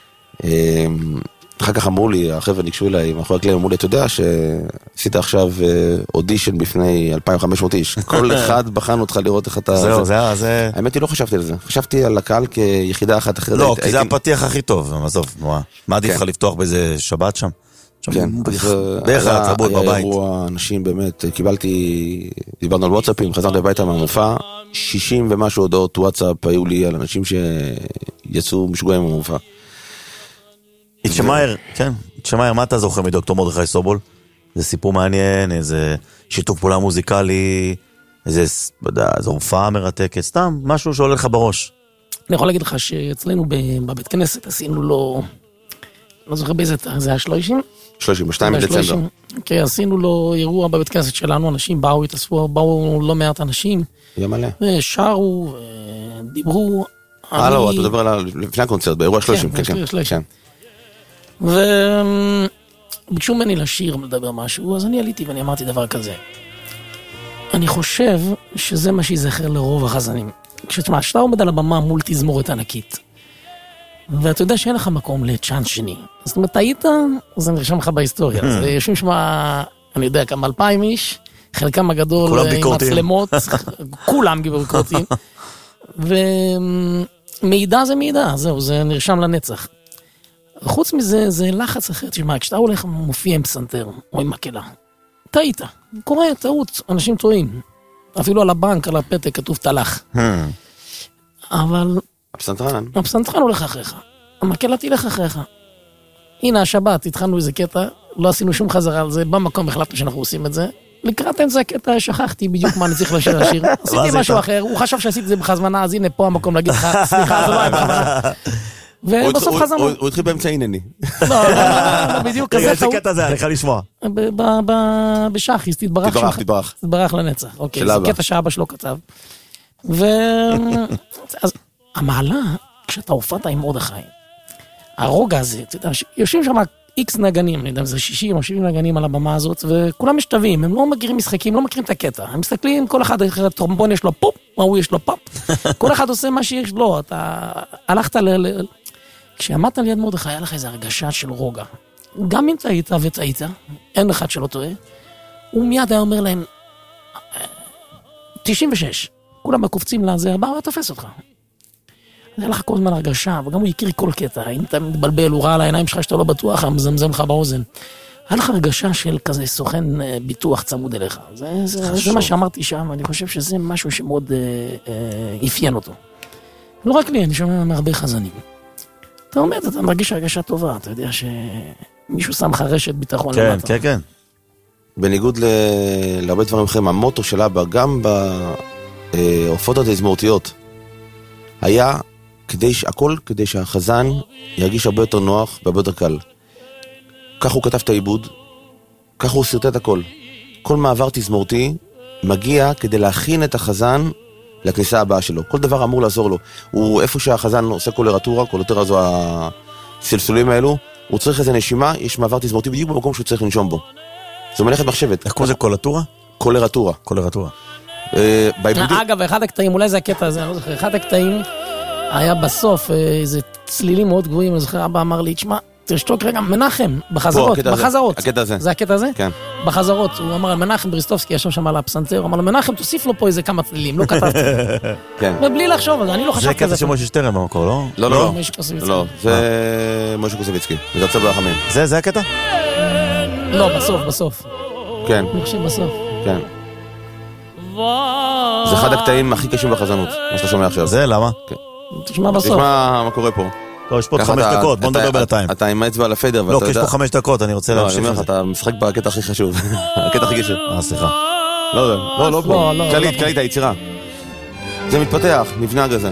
אחר כך אמרו לי, החבר'ה ניגשו אליי, מאחורי הקלעים אמרו לי, אתה יודע שעשית עכשיו אודישן בפני אלפיים וחמש מאות איש. כל אחד בחן אותך לראות איך אתה... זהו, זה... זה... האמת היא לא חשבתי על זה. חשבתי על הקהל כיחידה אחת אחרת. לא, כי זה הפתיח הכי טוב, עזוב, מה עדיף לך לפתוח באיזה שבת שם? כן, דרך התרבות בבית. היה אירוע אנשים באמת, קיבלתי, דיברנו על וואטסאפים, חזרתי הביתה מהמופע, שישים ומשהו הודעות וואטסאפ היו לי על אנשים שיצאו משוגעים מהמופע. איתשמאייר, כן, איתשמאייר, מה אתה זוכר מדוקטור מרדכי סובול? זה סיפור מעניין, איזה שיתוף פעולה מוזיקלי, איזה, בדע, איזו הופעה מרתקת, סתם, משהו שעולה לך בראש. אני יכול להגיד לך שאצלנו בבית כנסת עשינו לו, לא זוכר באיזה, זה היה שלושים? שלושים, בשתיים בדצמבר. כן, עשינו לו אירוע בבית כנסת שלנו, אנשים באו, התאספו, באו לא מעט אנשים. היה מלא. ושרו, דיברו. אה, לא, אתה מדבר על לפני הקונצרט, באירוע שלושים, כן, כן. וביקשו ממני לשיר, לדבר משהו, אז אני עליתי ואני אמרתי דבר כזה. אני חושב שזה מה שיזכר לרוב החזנים. כשתשמע, שאתה עומד על הבמה מול תזמורת ענקית, ואתה יודע שאין לך מקום לצ'אנס שני. זאת אומרת, היית, זה נרשם לך בהיסטוריה. אז יושבים שמה, אני יודע, כמה אלפיים איש, חלקם הגדול עם מצלמות, כולם ביקורתיים. ומידע זה מידע, זהו, זה נרשם לנצח. חוץ מזה, זה לחץ אחר. תשמע, כשאתה הולך מופיע עם פסנתר, או עם מקלה, טעית. קורה, טעות, אנשים טועים. אפילו על הבנק, על הפתק, כתוב תלך. אבל... הפסנתרן. הפסנתרן הולך אחריך. המקלה תלך אחריך. הנה, השבת, התחלנו איזה קטע, לא עשינו שום חזרה על זה, במקום החלטנו שאנחנו עושים את זה. לקראת אמצע הקטע, שכחתי בדיוק מה אני צריך לשיר לשיר. עשיתי משהו אחר, הוא חשב שעשיתי את זה בחזמנה, אז הנה פה המקום להגיד לך, סליחה, זה לא היה בכוונה. ובסוף חזרנו. הוא התחיל באמצע עינני. לא, לא, לא, בדיוק כזה. איזה קטע זה, אני יכול לשמוע. בשחיס, תתברך. תתברך, תתברך. תתברך לנצח. אוקיי, זה קטע שאבא שלו כתב. ו... אז המעלה, כשאתה הופעת עם מרדכי, הרוגע הזה, יושבים שם איקס נגנים, אני יודע אם זה שישים או שבעים נגנים על הבמה הזאת, וכולם משתווים, הם לא מכירים משחקים, לא מכירים את הקטע. הם מסתכלים, כל אחד, טרומבון יש לו פופ, הוא יש לו פופ. כל אחד עושה מה שיש לו, אתה הלכת ל... כשעמדת ליד מרדכי, היה לך איזו הרגשה של רוגע. גם אם טעית וטעית, אין אחד שלא טועה, הוא מיד היה אומר להם, תשעים ושש, כולם מקופצים לזה, הבא, הוא תופס אותך. היה לך כל זמן הרגשה, וגם הוא הכיר כל קטע, אם אתה מתבלבל, הוא ראה על העיניים שלך שאתה לא בטוח, הוא מזמזם לך באוזן. היה לך הרגשה של כזה סוכן ביטוח צמוד אליך. זה, זה, זה מה שאמרתי שם, אני חושב שזה משהו שמאוד אה, אה, אפיין אותו. לא רק לי, אני שומע מהרבה חזנים. אתה עומד, אתה מרגיש הרגשה טובה, אתה יודע שמישהו שם לך רשת ביטחון כן, למטה. כן, כן. בניגוד ל... להרבה דברים אחרים, המוטו של אבא, גם בהופעות התזמורתיות, היה כדי ש... הכל כדי שהחזן ירגיש הרבה יותר נוח והרבה יותר קל. כך הוא כתב את העיבוד, כך הוא סרטט את הכל. כל מעבר תזמורתי מגיע כדי להכין את החזן לכניסה הבאה שלו. כל דבר אמור לעזור לו. הוא, איפה שהחזן עושה קולרטורה, קולרטורה זו הסלסולים האלו, הוא צריך איזה נשימה, יש מעבר תזמורתי בדיוק במקום שהוא צריך לנשום בו. זו מלאכת מחשבת. איך קוראים זה קולרטורה? קולרטורה. קולרטורה. אגב, אחד הקטעים, אולי זה הקטע הזה, אני לא זוכר, אחד הקטעים היה בסוף איזה צלילים מאוד גבוהים, אני זוכר, אבא אמר לי, תשמע, תשתוק רגע, מנחם, בחזרות, בחזרות. הקטע הזה. זה הקטע הזה? כן. בחזרות, הוא אמר על מנחם בריסטובסקי, ישב שם על הפסנתר, הוא אמר לו, מנחם, תוסיף לו פה איזה כמה צלילים, לא כתבתי. כן. ובלי לחשוב, אני לא חשבתי זה קטע של משה שטרן במקור, לא? לא, לא, לא. זה משה קוסביצקי, זה יוצא ברחמים. זה, זה הקטע? לא, בסוף, בסוף. כן. אני חושב בסוף. כן. זה אחד הקטעים הכי קשים בחזנות, מה שאתה שומע עכשיו. זה, למה? תשמע בסוף. תשמע מה קורה פה. לא, יש פה עוד חמש דקות, בוא נדבר בינתיים. אתה עם האצבע על הפדר. לא, כי יש פה חמש דקות, אני רוצה להמשיך את זה. אתה משחק בקטע הכי חשוב, הקטע הכי קשה. אה, סליחה. לא, לא, לא פה. כללית, כללית היצירה. זה מתפתח, נבנה גזה.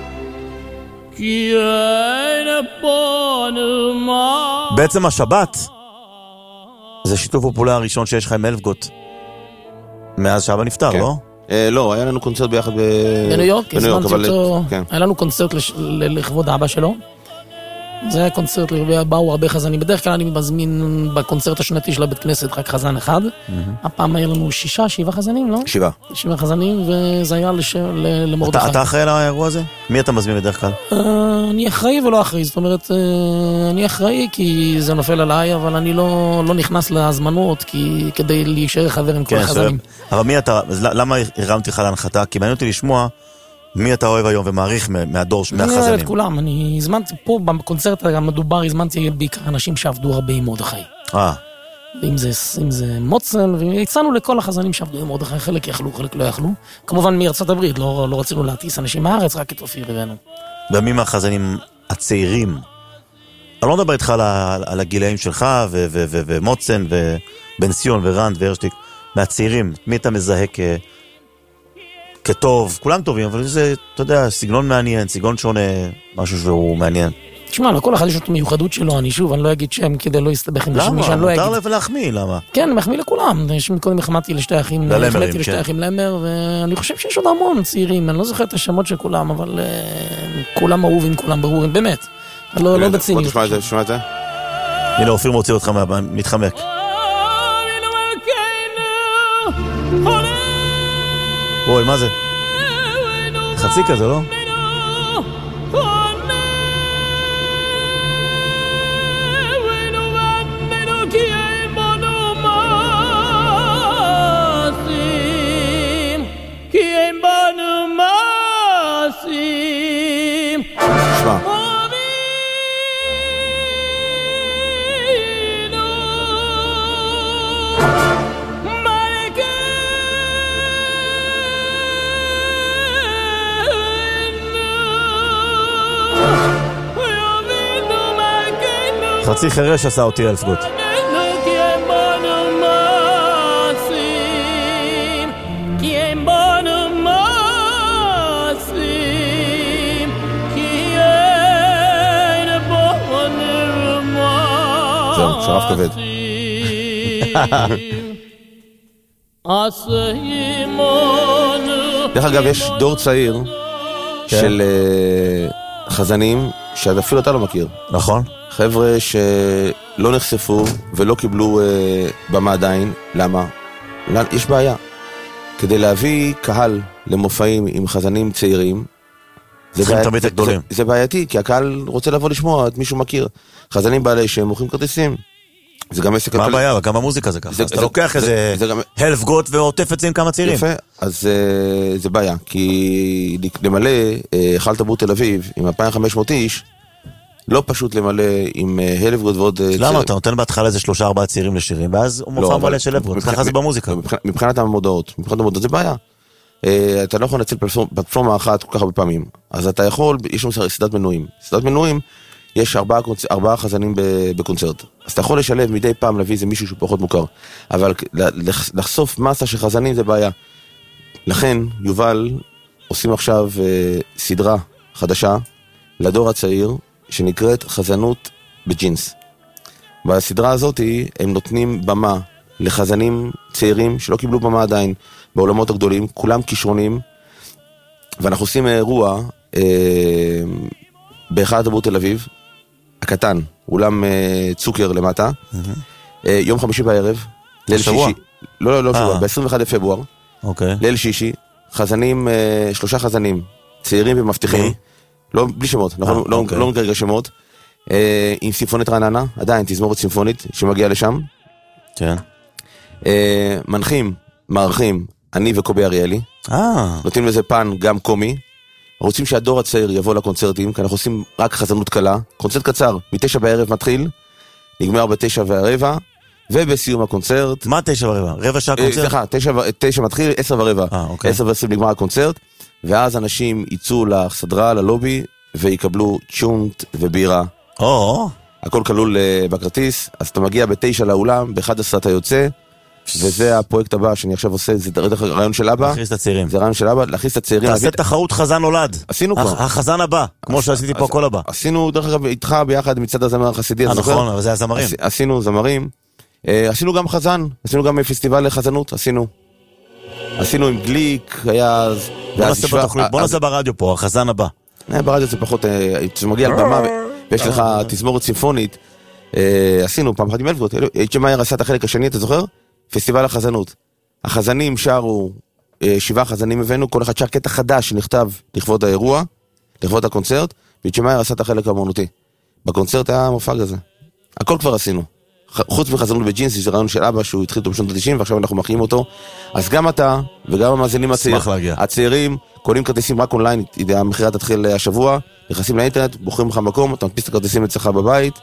בעצם השבת זה שיתוף הפעולה הראשון שיש לך עם אלפגוט. מאז שאבא נפטר, לא? לא, היה לנו קונצרט ביחד בניו יורק, הזמנתי אותו, היה לנו קונצרט לכבוד האבא שלו. זה היה קונצרט, באו הרבה חזנים. בדרך כלל אני מזמין בקונצרט השנתי של הבית כנסת רק חזן אחד. הפעם היה לנו שישה, שבעה חזנים, לא? שבעה. שבעה חזנים, וזה היה למרדכי. אתה אחראי לאירוע הזה? מי אתה מזמין בדרך כלל? אני אחראי ולא אחראי, זאת אומרת, אני אחראי כי זה נופל עליי, אבל אני לא נכנס להזמנות, כדי להישאר חבר עם כל החזנים. אבל מי אתה, למה הרמתי לך להנחתה? כי מעניין אותי לשמוע מי אתה אוהב היום ומעריך מהדור, מהחזנים? אני אוהב את כולם, אני הזמנתי פה בקונצרט המדובר, הזמנתי בעיקר אנשים שעבדו הרבה עם מרדכי. אה. אם זה, אם זה מוצן, והצענו לכל החזנים שעבדו עם מרדכי, חלק יכלו, חלק לא יכלו. כמובן מארצות הברית, לא, לא רצינו להטיס אנשים מהארץ, רק את אופיר הבאנו. ומי מהחזנים הצעירים? אני לא מדבר איתך על, על הגילאים שלך, ו- ו- ו- ומוצן, ובן ציון, ורנד, והרשטיק, מהצעירים, מי אתה מזהה כ... כטוב, כולם טובים, אבל זה, אתה יודע, סגנון מעניין, סגנון שונה, משהו שהוא מעניין. תשמע, לכל אחד יש את המיוחדות שלו, אני שוב, אני לא אגיד שם כדי לא להסתבך עם מישהו, למה? לא מותר אגיד... להחמיא, למה? כן, אני מחמיא לכולם. יש מקודם החמאתי לשתי אחים, החמאתי לשתי אחים למר, ואני חושב שיש עוד המון צעירים, אני לא זוכר את השמות של כולם, אבל uh, כולם אהובים, כולם ברורים, באמת. לא, לא בציניות. בוא תשמע את זה, תשמע את זה. הנה, אופיר מוציא אותך מתחמק. אוי, מה זה? חצי כזה, לא? תשמע. חצי חרש עשה אותי אלף גוט. זהו, שרף כבד. דרך אגב, יש דור צעיר של חזנים שאפילו אתה לא מכיר. נכון. חבר'ה שלא נחשפו ולא קיבלו במה עדיין. למה? יש בעיה. כדי להביא קהל למופעים עם חזנים צעירים, זה, בעי... זה, זה, זה בעייתי, כי הקהל רוצה לבוא לשמוע את מישהו מכיר. חזנים בעלי שהם מוכרים כרטיסים. זה גם עסק... מה הבעיה? גם המוזיקה זה ככה. זה, אז זה, אתה לוקח זה, איזה זה גם... אלף גוט ועוטף את זה עם כמה צעירים. יפה, אז זה, זה בעיה, כי למלא חל תרבות תל אביב עם אלפיים וחמש מאות איש, לא פשוט למלא עם אלף גוט ועוד... למה? צעיר... אתה נותן בהתחלה איזה שלושה ארבעה צעירים לשירים, ואז הוא מופע לא, מלא של אלף גוט. ככה זה במוזיקה. מבחינת, מבחינת המודעות, מבחינת המודעות זה בעיה. אתה לא יכול לנצל פלטפורמה אחת כל כך הרבה פעמים. אז אתה יכול, יש לנו סדרת מנויים. סדרת מנויים, יש ארבעה, ארבעה חזנים בקונצרט. אז אתה יכול לשלב מדי פעם להביא איזה מישהו שהוא פחות מוכר. אבל לחשוף מסה של חזנים זה בעיה. לכן, יובל עושים עכשיו סדרה חדשה לדור הצעיר, שנקראת חזנות בג'ינס. בסדרה הזאת הם נותנים במה לחזנים צעירים שלא קיבלו במה עדיין בעולמות הגדולים, כולם כישרונים, ואנחנו עושים אירוע אה, באחד תרבות תל אביב, הקטן, אולם אה, צוקר למטה, mm-hmm. אה, יום חמישי בערב, ליל שישי, לא, לא, לא שבוע, ב-עשרים ואחד לפברואר, אוקיי. ליל שישי, חזנים, אה, שלושה חזנים, צעירים ומבטיחים, לא, בלי שמות, אנחנו לא, לא נקרא שמות, אה, עם סימפונית רעננה, עדיין תזמורת סימפונית שמגיעה לשם, כן. אה, מנחים, מערכים, אני וקובי אריאלי, אה. נותנים לזה פן גם קומי, רוצים שהדור הצעיר יבוא לקונצרטים, כי אנחנו עושים רק חזנות קלה, קונצרט קצר, מתשע בערב מתחיל, נגמר בתשע והרבע, ובסיום הקונצרט... מה תשע ורבע? רבע שעה קונצרט? סליחה, תשע, תשע מתחיל, עשר ורבע. אה, אוקיי. עשר ועשרים נגמר הקונצרט, ואז אנשים יצאו לחסדרה, ללובי, ויקבלו צ'ונט ובירה. או. הכל כלול בכרטיס, אז אתה מגיע בתשע לאולם, באחד עשרה אתה יוצא, וזה הפרויקט הבא שאני עכשיו עושה, זה רעיון של אבא. להכניס את הצעירים. זה רעיון של אבא, להכניס את הצעירים. תעשה תחרות חזן נולד. עשינו כבר. החזן הבא, כמו שעשיתי פה כל הבא. עשינו דרך אגב איתך ביחד מצד הזמר החסידי. נכון, אבל זה הזמרים. עשינו זמרים. עשינו גם חזן, עשינו גם פסטיבל לחזנות, עשינו. עשינו עם גליק, היה... בוא נעשה ברדיו פה, החזן הבא. ברדיו זה פחות, זה מגיע על במה, ויש לך תזמורת סימפונית. עשינו פעם אחת עם אלפגוט, אייצ'ה מאייר עשה את החלק השני, אתה זוכר? פסטיבל החזנות. החזנים שרו, שבעה חזנים הבאנו, כל אחד שר קטע חדש שנכתב לכבוד האירוע, לכבוד הקונצרט, ואייצ'ה מאייר עשה את החלק האמנותי. בקונצרט היה מופע כזה. הכל כבר עשינו. חוץ מחזנות בג'ינס, זה רעיון של אבא שהוא התחיל אותו בשנות ה-תשעים, ועכשיו אנחנו מחיים אותו. אז גם אתה, וגם המאזינים הצעירים, קונים כרטיסים רק אונליין, המחירה תתחיל השבוע, נכנסים לאינטרנט, בוחרים לך מקום, אתה מדפיס את הכרטיסים אצלך בבית,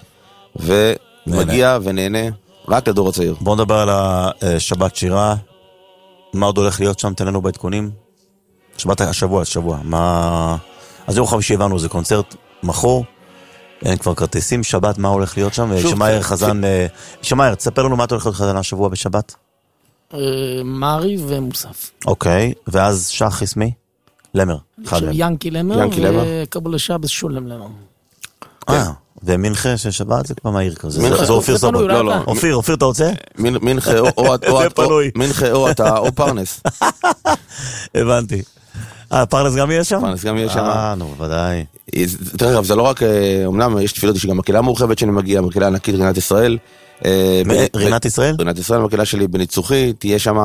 ומגיע ונהנה רק לדור הצעיר. בואו נדבר על השבת שירה, מה עוד הולך להיות שם, תן לנו בעדכונים. שבת השבוע, השבוע, מה... אז יום חמישי הבנו, זה קונצרט מחור, אין כבר כרטיסים, שבת, מה הולך להיות שם? שמאיר חזן, שמאיר, תספר לנו מה אתה הולך להיות חזן השבוע בשבת? מרי ומוסף. אוקיי, ואז שחריס מי? למר. ינקי למר וקבול השבס שולם למר. אה, ומנחה של שבת זה כבר מהיר כזה. זה אופיר סובול. לא, לא. אופיר, אופיר אתה רוצה? מנחה או אתה או פרנס. הבנתי. אה, פרנס גם יהיה שם? פרנס גם יהיה שם. אה, נו, ודאי. תראה, זה לא רק, אמנם יש תפילות, יש גם מקהלה מורחבת שאני מגיע, מקהלה ענקית, רינת ישראל. רינת ישראל? רינת ישראל, מקהלה שלי בניצוחי, תהיה שם.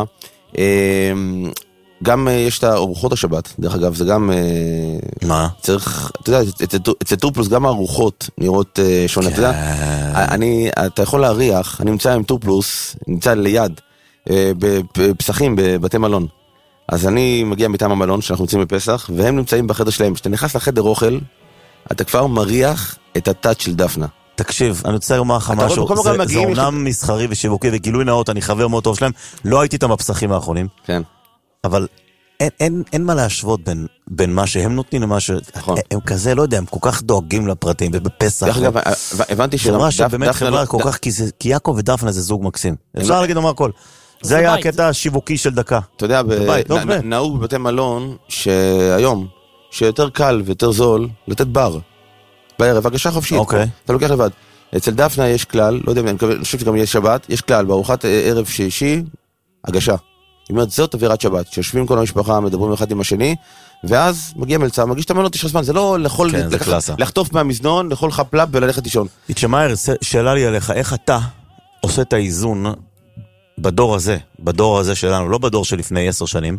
גם יש את ארוחות השבת, דרך אגב, זה גם... מה? צריך, אתה יודע, אצל טורפלוס גם הארוחות נראות שונה, אתה יודע, אני, אתה יכול להריח, אני נמצא עם טורפלוס, נמצא ליד, בפסחים, בבתי מלון. אז אני מגיע מטעם המלון, שאנחנו נמצאים בפסח, והם נמצאים בחדר שלהם. כשאתה נכנס לחדר אוכל, אתה כבר מריח את הטאץ' של דפנה. תקשיב, אני רוצה לומר לך משהו, זה אומנם מסחרי ושיווקי וגילוי נאות, אני חבר מאוד טוב שלהם, לא הייתי איתם בפסחים האחרונים, כן. אבל אין, אין, אין מה להשוות בין, בין מה שהם נותנים למה ש... נכון. הם כזה, לא יודע, הם כל כך דואגים לפרטים, ובפסח. דרך אגב, הבנתי חברה שבאמת חברה כל כך, כי יעקב ודפנה זה זוג מקסים. אפשר להגיד לומר הכל. זה היה הקטע השיווקי של דקה. אתה יודע, נהוג בבתי מלון שהיום, שיותר קל ויותר זול, לתת בר. בערב, הגשה חופשית. אתה לוקח לבד. אצל דפנה יש כלל, לא יודע, אני חושב שגם יש שבת, יש כלל, בארוחת ערב שישי, הגשה. זאת אומרת, זאת אווירת שבת, שיושבים כל המשפחה, מדברים אחד עם השני, ואז מגיע מלצה, מגיש את המנות, יש לך זמן, זה לא לאכול, לחטוף מהמזנון, לאכול לך פלאפ וללכת לישון. איצ'מאייר, שאלה לי עליך, איך אתה עושה את האיזון בדור הזה, בדור הזה שלנו, לא בדור שלפני עשר שנים,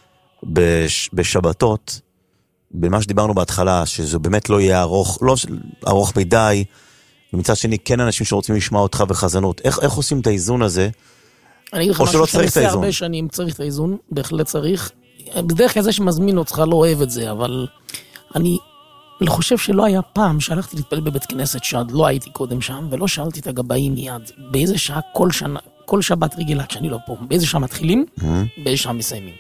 בשבתות, במה שדיברנו בהתחלה, שזה באמת לא יהיה ארוך, לא ארוך מדי, ומצד שני, כן אנשים שרוצים לשמוע אותך בחזנות. איך, איך עושים את האיזון הזה? אני אגיד לך משהו שאני עושה הרבה שנים, צריך את האיזון, בהחלט צריך. בדרך כלל זה שמזמין אותך לא אוהב את זה, אבל אני חושב שלא היה פעם שהלכתי להתפלל בבית כנסת שעד לא הייתי קודם שם, ולא שאלתי את הגבאים מיד, באיזה שעה כל שנה, כל שבת רגילה, כשאני לא פה, באיזה שעה מתחילים, באיזה שעה מסיימים.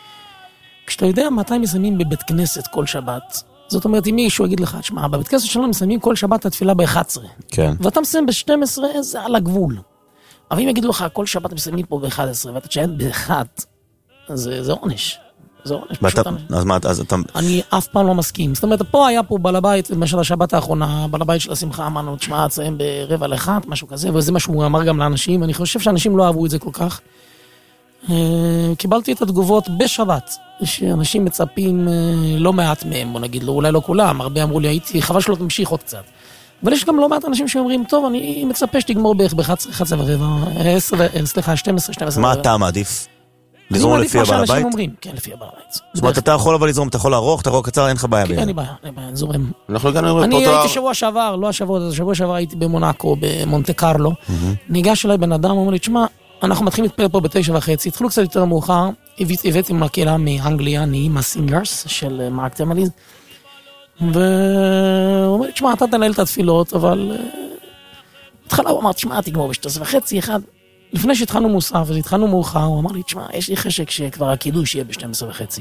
כשאתה יודע מתי מסיימים בבית כנסת כל שבת, זאת אומרת, אם מישהו יגיד לך, תשמע, בבית כנסת שלנו מסיימים כל שבת התפילה ב-אחת עשרה. כן. ואתה מסיים ב-שתים עשרה, זה על הגבול. אבל אם יגידו לך, כל שבת מסיימים פה ב-אחת עשרה, ואתה תשען ב-אחת, זה, זה עונש. זה עונש, פשוט עונש. אז מה, אז אתה... אני אף פעם לא מסכים. זאת אומרת, פה היה פה בעל הבית, למשל השבת האחרונה, בעל הבית של השמחה, אמרנו, תשמע, תסיים ברבע לאחת, משהו כזה, וזה מה שהוא אמר גם לאנשים, אני חושב שאנשים לא אהבו את זה כל כך. קיבלתי את התגובות בשבת, שאנשים מצפים לא מעט מהם, בוא נגיד, אולי לא כולם, הרבה אמרו לי, הייתי, חבל שלא תמשיך עוד קצת. אבל יש גם לא מעט אנשים שאומרים, טוב, אני מצפה שתגמור בערך ב-אחת עשרה ורבע, סליחה, שתים עשרה, שתים עשרה. מה אתה מעדיף? לזרום לפי הבעל הבית? כן, לפי הבעל הבית. זאת אומרת, אתה יכול אבל לזרום, אתה יכול לערוך, אתה יכול קצר, אין לך בעיה. אין לי בעיה, אין לי בעיה, זורם. אני הייתי שבוע שעבר, לא השבוע, השבוע שעבר הייתי במונאקו, במונטה קרלו. ניגש אליי בן אדם, אומר לי, תשמע, אנחנו מתחילים להתפלל פה בתשע וחצי, התחילו קצת יותר מאוחר, הבאתי מקהלה מאנגליה, נעימה סינגרס של מרק טמליז, והוא אומר לי, תשמע, אתה תנהל את התפילות, אבל התחלה הוא אמר, תשמע, תגמור בשתיים וחצי, אחד, לפני שהתחלנו מוסף, והתחלנו מאוחר, הוא אמר לי, תשמע, יש לי חשק שכבר הקידוש יהיה ב-שתים עשרה וחצי.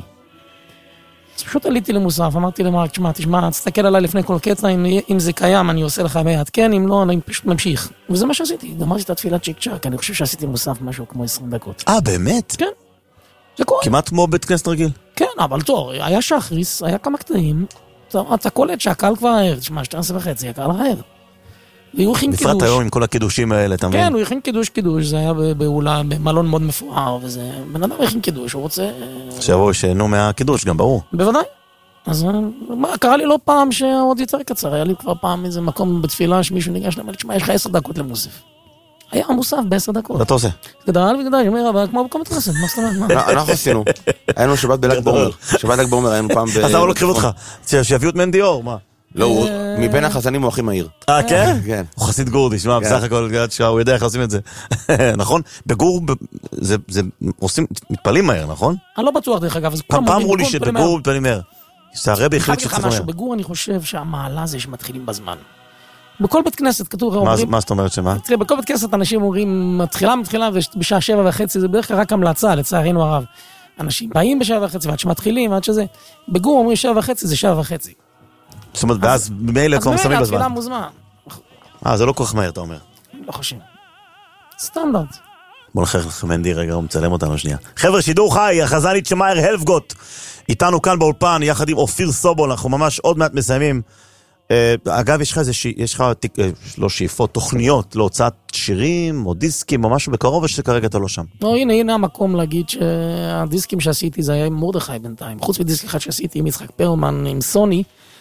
אז פשוט עליתי למוסף, אמרתי למרק, תשמע, תשמע, תסתכל עליי לפני כל קטע, אם, אם זה קיים, אני עושה לך ביד, כן, אם לא, אני פשוט ממשיך. וזה מה שעשיתי, גמרתי את התפילת צ'יק צ'ק, אני חושב שעשיתי מוסף משהו כמו עשרים דקות. אה, באמת? כן, זה קורה. כמעט כמו בית כנסת רגיל. כן, אבל טוב, היה שחריס, היה כמה קטעים, אתה קולט שהקהל כבר ערב, תשמע, שתים עשרה וחצי, הקהל הערב. והוא הכין קידוש. בפרט היום עם כל הקידושים האלה, אתה מבין? כן, הוא הכין קידוש קידוש, זה היה באולם, במלון מאוד מפואר, וזה, בן אדם הכין קידוש, הוא רוצה... שיבואו שיהנו מהקידוש, גם ברור. בוודאי. אז מה, קרה לי לא פעם שעוד יותר קצר, היה לי כבר פעם איזה מקום בתפילה שמישהו ניגש למה, תשמע, יש לך עשר דקות למוסף. היה מוסף בעשר דקות. אתה עושה? גדל וגדל, אני אומר, אבל כמו בקום מתכנסת, מה זאת אומרת? אנחנו עשינו, היינו שבת בל"ג בעומר, שבת ל"ג בעומר היינו פעם ב... אז למה לוקחים אותך? שיביאו את מנדיור, מה? לא, מבין החזנים הוא הכי מהיר. אה, כן? כן. הוא חסיד גורדי, שמע, בסך הכל, הוא יודע איך עושים את זה. נכון? בגור, זה עושים, מתפלים מהר, נכון? אני לא בטוח דרך אגב. פעם אמרו לי שבגור מתפלים מהר. שהרבי החליט שצריך מהר. בגור אני חושב שהמעלה זה שמתחילים בזמן. בכל בית כנסת כתוב... מה זאת אומרת שמה? תראה, בכל בית כנסת אנשים אומרים, מתחילה מתחילה ובשעה שבע וחצי, זה בדרך כלל רק המלצה, לצערנו הרב. אנשים באים בשבע וחצי, ועד שמתחילים, ועד שזה... בגור אומרים שבע וחצי, זה שבע וחצי. זאת אומרת, ואז מילא כבר מסיימים בזמן. אז מילא מוזמן. אה, זה לא כל כך מהר, אתה אומר. לא חושב. סטנדרט. בוא נחך לך מנדי רגע, הוא מצלם אותנו שנייה. חבר'ה, שידור חי, החזן איצ'מאייר הלפגוט. איתנו כאן באולפן, יחד עם אופיר סובול, אנחנו ממש עוד מעט מסיימים. אגב, יש לך איזה, יש לך לא שאיפות, תוכניות להוצאת שירים או דיסקים או משהו בקרוב, או שכרגע אתה לא שם? לא, הנה, הנה המקום להגיד שהדיסקים שעשיתי זה היה עם מורדכי בינתיים. חוץ מדיסק אחד שעשיתי עם יצחק פרלמן, עם סוני,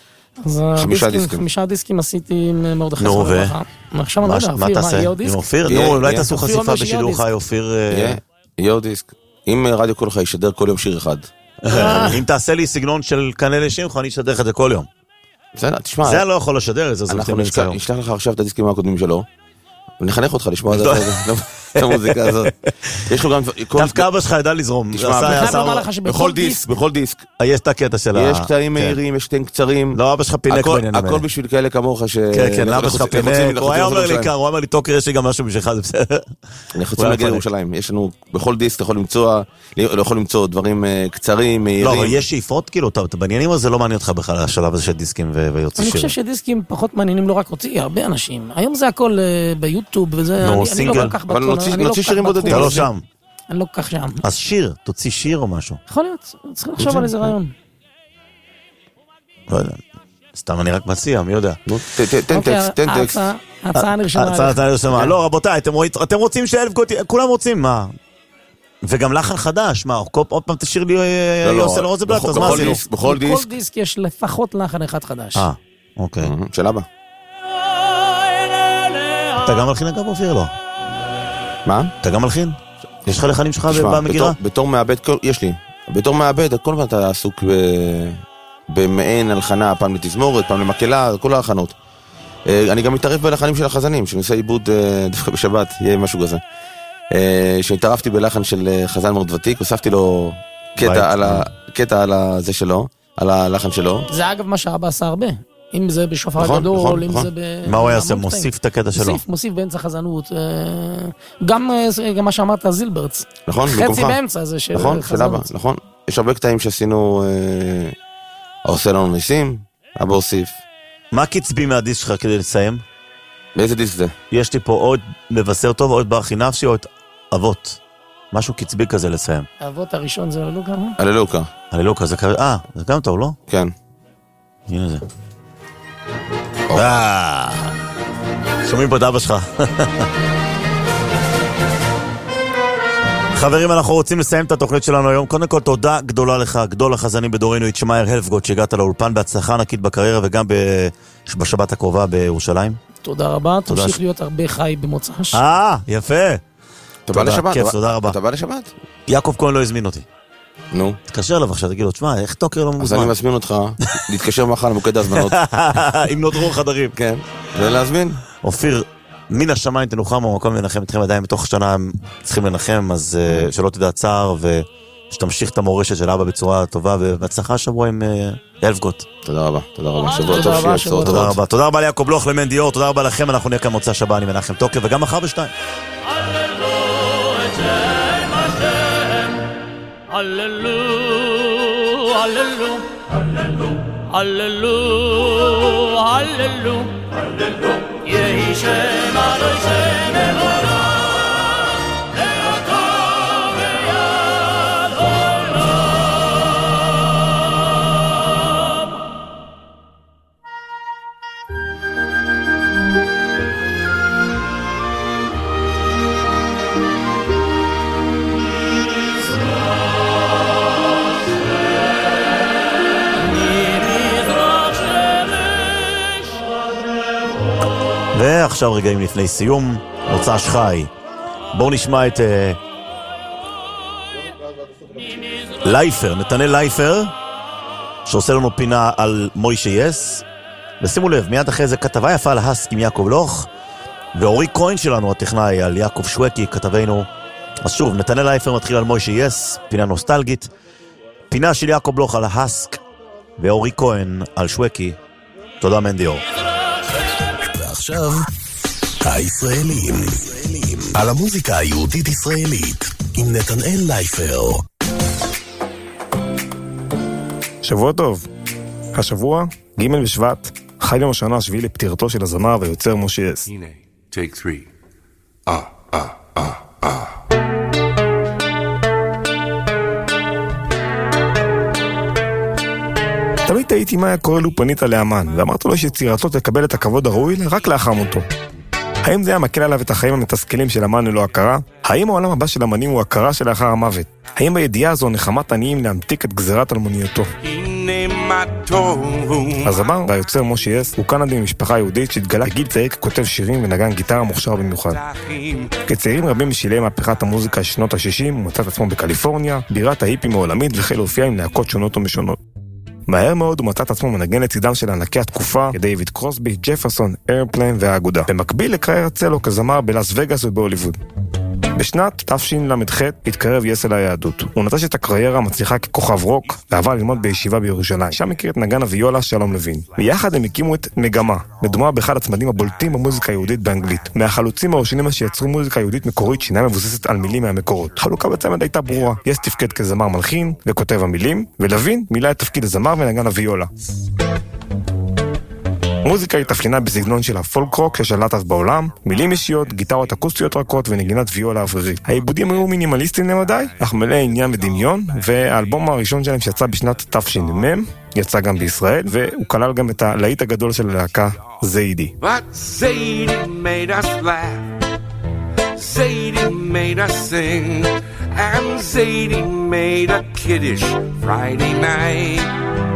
חמישה דיסקים. חמישה דיסקים עשיתי עם מורדכי. נו, ו? עכשיו אני לא יודע, מה תעשה? עם אופיר? נו, אולי תעשו חשיפה בשידור חי, אופיר... יהיה עוד דיסק. אם רדיו כל חי ישדר כל יום שיר אחד. אם תעשה לי סגנון של כנראה שמך, אני אשדר את זה כל יום. תשמע, זה לא יכול לשדר את זה. אנחנו נשלח לך עכשיו את הדיסקים הקודמים שלו, ונחנך אותך לשמוע את זה. את המוזיקה הזאת. יש לו גם... דווקא אבא שלך ידע לזרום. בכל דיסק, בכל דיסק. יש את הקטע של ה... יש קטעים מהירים, יש קטעים קצרים. לא, אבא שלך פינק בעניין. הכל בשביל כאלה כמוך ש... כן, כן, אבא שלך פינק. הוא היה אומר לי כאן, הוא אמר לי, טוקר, יש לי גם משהו בשבילך, זה בסדר. אנחנו צריכים להגיע לירושלים. יש לנו, בכל דיסק אתה יכול למצוא, לא יכול למצוא דברים קצרים, מהירים. לא, אבל יש שאיפות, כאילו, בעניינים הזה לא מעניין אותך בכלל, השלב הזה של דיסקים ויוצא שיר. אני חושב שדיסקים פחות מעניינים לא רק אותי, הרבה אנשים. היום זה הכל ביוטיוב וזה, אני לא כל כך בתחום. נוציא שירים בודדים. אתה לא שם. אני לא כך שם. אז שיר, תוציא שיר או משהו. יכול להיות, צריך לחשוב על איזה רעיון. לא יודע, סתם אני רק מציע, מי יודע. תן טקסט, תן טקסט. ההצעה נרשמה. ההצעה נרשמה. לא, רבותיי, אתם רוצים שאלף-גוט, כולם רוצים, מה? וגם לחן חדש, מה? עוד פעם תשאיר לי יוסל רוזנבלט, אז מה עשינו? בכל דיסק. בכל דיסק יש לפחות לחן אחד חדש. אה, אוקיי. של אבא. אתה גם מלחין אגב אופיר, לא? מה? אתה גם מלחין? יש לך לחנים שלך במגירה? בתור מעבד, יש לי. בתור מעבד, כל פעם אתה עסוק במעין הלחנה, פעם לתזמורת, פעם למקהלה, כל ההלחנות. אני גם מתערב בלחנים של החזנים, שאני עושה עיבוד דווקא בשבת, יהיה משהו כזה. שהתערבתי בלחן של חזן מאוד ותיק, הוספתי לו קטע על זה שלו, על הלחן שלו. זה אגב מה שאבא עשה הרבה. אם זה בשופר גדול, אם זה ב... מה הוא יעשה? מוסיף את הקטע שלו? מוסיף, מוסיף באמצע חזנות. גם מה שאמרת, זילברץ. נכון, חצי באמצע זה של חזנות. נכון, של אבא, נכון. יש הרבה קטעים שעשינו, עושה לנו ניסים, אבא הוסיף. מה קצבי מהדיסק שלך כדי לסיים? באיזה דיסק זה? יש לי פה עוד מבשר טוב, עוד ברכי נפשי, עוד אבות. משהו קצבי כזה לסיים. האבות הראשון זה הללוקה, לא? הללוקה. הללוקה, זה כזה, אה, זה גם טוב, לא? כן. הנה זה. אה, שומעים פה את אבא שלך. חברים, אנחנו רוצים לסיים את התוכנית שלנו היום. קודם כל, תודה גדולה לך, גדול החזנים בדורנו, יצ'מאייר הלפגוט, שהגעת לאולפן בהצלחה ענקית בקריירה, וגם בשבת הקרובה בירושלים. תודה רבה, תמשיך להיות הרבה חי במוצ"ש. אה, יפה. תודה לשבת. כיף, תודה רבה. אתה בא לשבת? יעקב כהן לא הזמין אותי. נו. תתקשר אליו עכשיו, תגיד לו, תשמע, איך טוקר לא מוזמן? אז אני מזמין אותך, להתקשר מחר למוקד ההזמנות. אם נותרו חדרים. כן, ולהזמין. אופיר, מן השמיים תנוחם במקום לנחם אתכם עדיין, מתוך שנה צריכים לנחם, אז שלא תדע צער, ושתמשיך את המורשת של אבא בצורה טובה, ובהצלחה השבוע עם הלפגוט. תודה רבה, תודה רבה, שבוע טוב שיהיה בשורות. תודה רבה, תודה רבה ליעקב לוח, למן דיור, תודה רבה לכם, אנחנו נהיה כאן מוצא שבת, אני מנחם טוקר, וגם מחר בשתיים. Hallelujah, hallelujah, hallelujah, hallelujah, hallelujah, hallelujah. Yehi Shem Adonai Shem Eloheinu, Le'olam ve'ad olam. ועכשיו רגעים לפני סיום, מוצ"ש חי. בואו נשמע את uh, לייפר, נתנאל לייפר, שעושה לנו פינה על מוישה יס. ושימו לב, מיד אחרי זה כתבה יפה על הסק עם יעקב לוח, ואורי כהן שלנו, הטכנאי, על יעקב שווקי, כתבנו. אז שוב, נתנאל לייפר מתחיל על מוישה יס, פינה נוסטלגית. פינה של יעקב לוח על הסק, ואורי כהן על שווקי. תודה מנדיור. עכשיו, הישראלים, על המוזיקה היהודית ישראלית, עם נתנאל לייפר. שבוע טוב. השבוע, ג' בשבט, חי יום השנה השביעי לפטירתו של הזמר ויוצר משה יס. הנה, take three. אה, אה, אה, אה. תמיד הייתי מה היה קורא לו פנית לאמן, ואמרת לו שיצירתו תקבל את הכבוד הראוי רק לאחר מותו. האם זה היה מקל עליו את החיים המתסכלים של אמן ללא הכרה? האם העולם הבא של אמנים הוא הכרה שלאחר המוות? האם בידיעה הזו נחמת עניים להמתיק את גזירת אלמוניותו? הזמר והיוצר משה יס הוא קנדי ממשפחה יהודית שהתגלה גיל צעיר ככותב שירים ונגן גיטרה מוכשר במיוחד. כצעירים רבים בשלהי מהפכת המוזיקה שנות ה-שישים הוא מצא את עצמו בקליפורניה, בירת ההיפים העולמית, והחל להופיע עם להקות שונות ומשונות. מהר מאוד הוא מצא את עצמו מנגן לצידם של ענקי התקופה, כדייוויד קרוסבי, ג'פרסון, איירפליין והאגודה, במקביל לקריירת סולו כזמר בלאס וגאס ובהוליווד. בשנת תשל"ח התקרב יס אל היהדות. הוא נטש את הקריירה המצליחה ככוכב רוק ועבר ללמוד בישיבה בירושלים. שם הכיר את נגן הוויולה שלום לוין. ביחד הם הקימו את מגמה, מדומה באחד הצמדים הבולטים במוזיקה היהודית באנגלית. מהחלוצים הראשונים שיצרו מוזיקה יהודית מקורית שאינה מבוססת על מילים מהמקורות. חלוקה בצמד הייתה ברורה. יס תפקד כזמר מלחין וכותב המילים, ולוין מילא את תפקיד הזמר ונגן הוויולה. מוזיקה היא תפקינה בסגנון של הפולק רוק ששלט אז בעולם, מילים אישיות, גיטרות אקוסטיות רכות ונגינת ויולה אוורירית. העיבודים היו מינימליסטיים למדי, אך מלא עניין ודמיון, והאלבום הראשון שלהם שיצא בשנת תש"מ, יצא גם בישראל, והוא כלל גם את הלהיט הגדול של הלהקה, זיידי. But Zadie made us laugh, Zadie made us sing, and Zadie made a kiddish Friday night.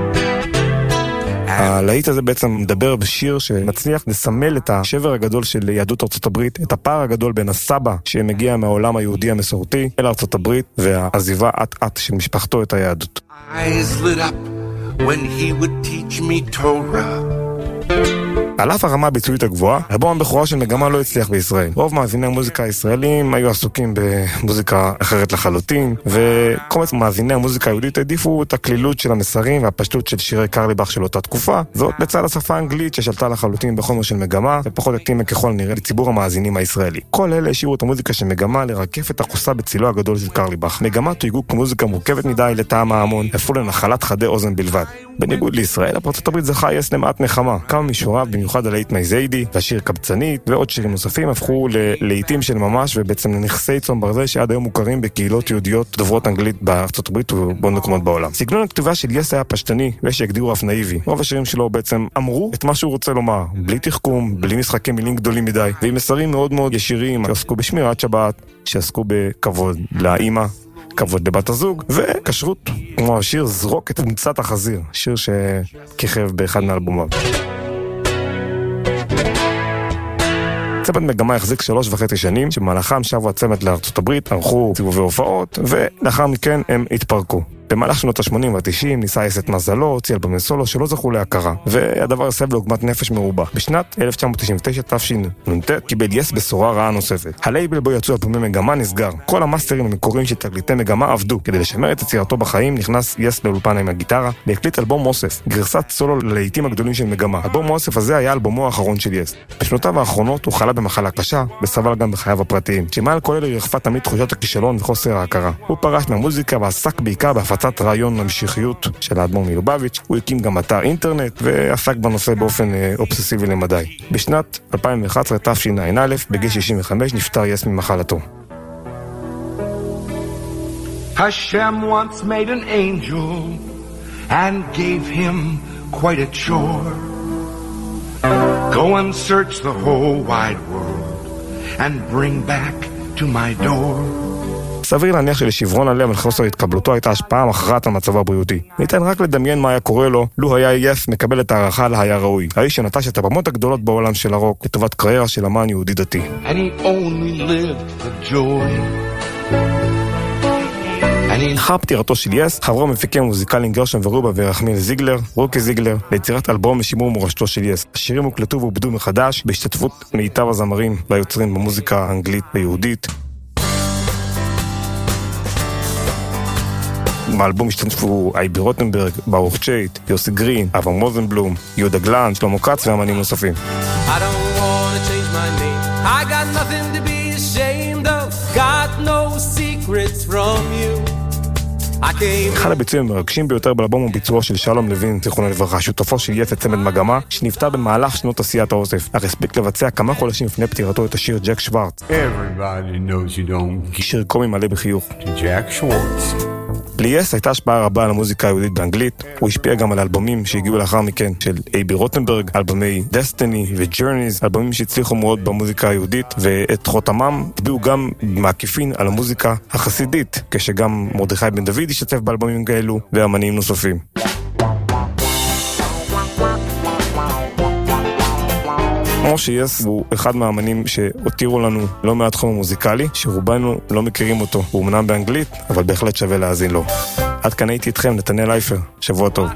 הלהיט הזה בעצם מדבר בשיר שמצליח לסמל את השבר הגדול של יהדות ארצות הברית, את הפער הגדול בין הסבא שמגיע מהעולם היהודי המסורתי אל ארצות הברית, והעזיבה עט-עט של משפחתו את היהדות. Eyes lit up when he would teach me Torah. על אף הרמה הביצועית הגבוהה, אלבום הבכורה של מגמה לא הצליח בישראל. רוב מאזיני המוזיקה הישראלים היו עסוקים במוזיקה אחרת לחלוטין, וקומץ מאזיני המוזיקה היהודית העדיפו את הכלילות של המסרים והפשטות של שירי קרליבך של אותה תקופה, זאת לצד השפה האנגלית ששלטה לחלוטין בחומר של מגמה, ופחות התאימה ככל נראה לציבור המאזינים הישראלי. כל אלה השאירו את המוזיקה של מגמה לרקף את החוסה בצילו הגדול של קרליבך. מגמה תויגו כמוזיקה מורכבת מדי לטעם ההמון, הפכו לנחלת חדי אוזן בלבד. בניגוד לישראל, ארצות הברית זכה יס למעט נחמה. כמה מישוריו, במיוחד הלהיט מזיידי, והשיר קבצנית, ועוד שירים נוספים הפכו ללהיטים של ממש, ובעצם לנכסי צאן ברזל שעד היום מוכרים בקהילות יהודיות דוברות אנגלית בארצות הברית ובעוד מקומות בעולם. סגנון הכתיבה של יס היה פשטני, ושהגדירו אף נאיבי. רוב השירים שלו בעצם אמרו את מה שהוא רוצה לומר, בלי תחכום, בלי משחקי מילים גדולים מדי, ועם מסרים מאוד מאוד ישירים, שעסקו בשמירת שבת, שעסקו בכבוד לאמא, כבוד לבת הזוג, וקשרות, כמו השיר זרוק את מוצת החזיר, שיר שכיכב באחד מאלבומיו. צמד מגמה החזיק שלוש וחצי שנים, שבמהלכם שבו הצמד לארצות הברית, ערכו סיבובי הופעות, ולאחר מכן הם התפרקו. במהלך שנות ה-שמונים וה-תשעים ניסה יס את מזלו, הוציא אלבומי סולו שלא זכו להכרה, והדבר הסב לעוגמת נפש מרובה. בשנת אלף תשע מאות תשעים ותשע תשנ"ט קיבל יס בשורה רעה נוספת. הלייבל בו יצאו אלבומי מגמה נסגר. כל המאסטרים המקוריים של תקליטי מגמה עבדו. כדי לשמר את יצירתו בחיים נכנס יס לאולפן עם הגיטרה והקליט אלבום אוסף, גרסת סולו ללהיטים הגדולים של מגמה. אלבום אוסף הזה היה אלבומו האחרון של יס. בשנותיו האחרונות הוא חלה במחלה קשה, וסבל גם בחייו הפרטיים. שמעל כל אלה רחפה תמיד תחושת הכישלון וחוסר ההכרה. הוא פרש מהמוזיקה ועסק בעיקר בהפצת רעיון למשיחיות של האדמו"ר מלובביץ'. הוא הקים גם אתר אינטרנט ועסק בנושא באופן אה, אובססיבי למדי. בשנת אלפיים ואחת עשרה תשע"א, בגיל שישים וחמש, נפטר יס ממחלתו. Hashem once made an angel and gave him quite a chore. Go and search the whole wide world and bring back to my door. סביר להניח שלשברון הלב על חוסר התקבלותו הייתה השפעה מכרעת על מצבו הבריאותי. ניתן רק לדמיין מה היה קורה לו, לו היה יס מקבל את הערכה לה היה ראוי. האיש שנטש את הבמות הגדולות בעולם של הרוק לטובת קריירה של אמן יהודי דתי. And he only lived for joy. לאחר פטירתו של יס, חברו מפיקים מוזיקליים גרשון ורובה ורחמיאל זיגלר, רוקי זיגלר, ליצירת אלבום לשימור מורשתו של יס. השירים הוקלטו ועובדו מחדש בהשתתפות מיטב הזמרים והיוצרים במוזיקה האנגלית ויהודית. באלבום השתתפו אייבי רוטנברג, ברוך צ'ייט, יוסי גרין, אברהם רוזנבלום, יהודה גלן, שלמה כץ ואמנים נוספים. I don't wanna change my name. I got nothing to be ashamed of. Got no secrets from you. אחד הביצועים המרגשים ביותר באלבום הוא ביצועו של שלום לוין, זיכרונו לברכה, שותפו של יס צמד מגמה, שנפטר במהלך שנות עשיית האוסף. אך הספיק לבצע כמה חודשים לפני פטירתו את השיר ג'ק שוורץ. שיר קומי מלא בחיוך. ליס הייתה השפעה רבה על המוזיקה היהודית באנגלית. הוא השפיע גם על אלבומים שהגיעו לאחר מכן של אייבי רוטנברג, אלבומי דסטיני וג'רניז, אלבומים שהצליחו מאוד במוזיקה היהודית, ואת חותמם הטביעו גם מעקיפין על המוזיקה החסידית, כשגם מרדכי בן דוד השתתף באלבומים כאלו ואמנים נוספים. משה יס הוא אחד מהאמנים שהותירו לנו לא מעט תחום מוזיקלי, שרובנו לא מכירים אותו. הוא אמנם באנגלית, אבל בהחלט שווה להאזין לו. עד כאן הייתי איתכם, נתנאל אייפר. שבוע טוב.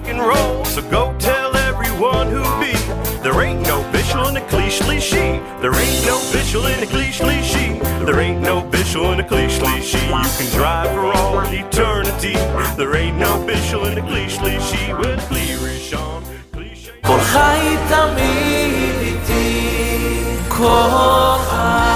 There ain't no official in the cliche. There ain't no official in the cliche. There ain't no bishul in a cliche. You can drive for all eternity. There ain't no bishul in a cliche with Kli Rishon. כל חי תמיד איתי, כל חי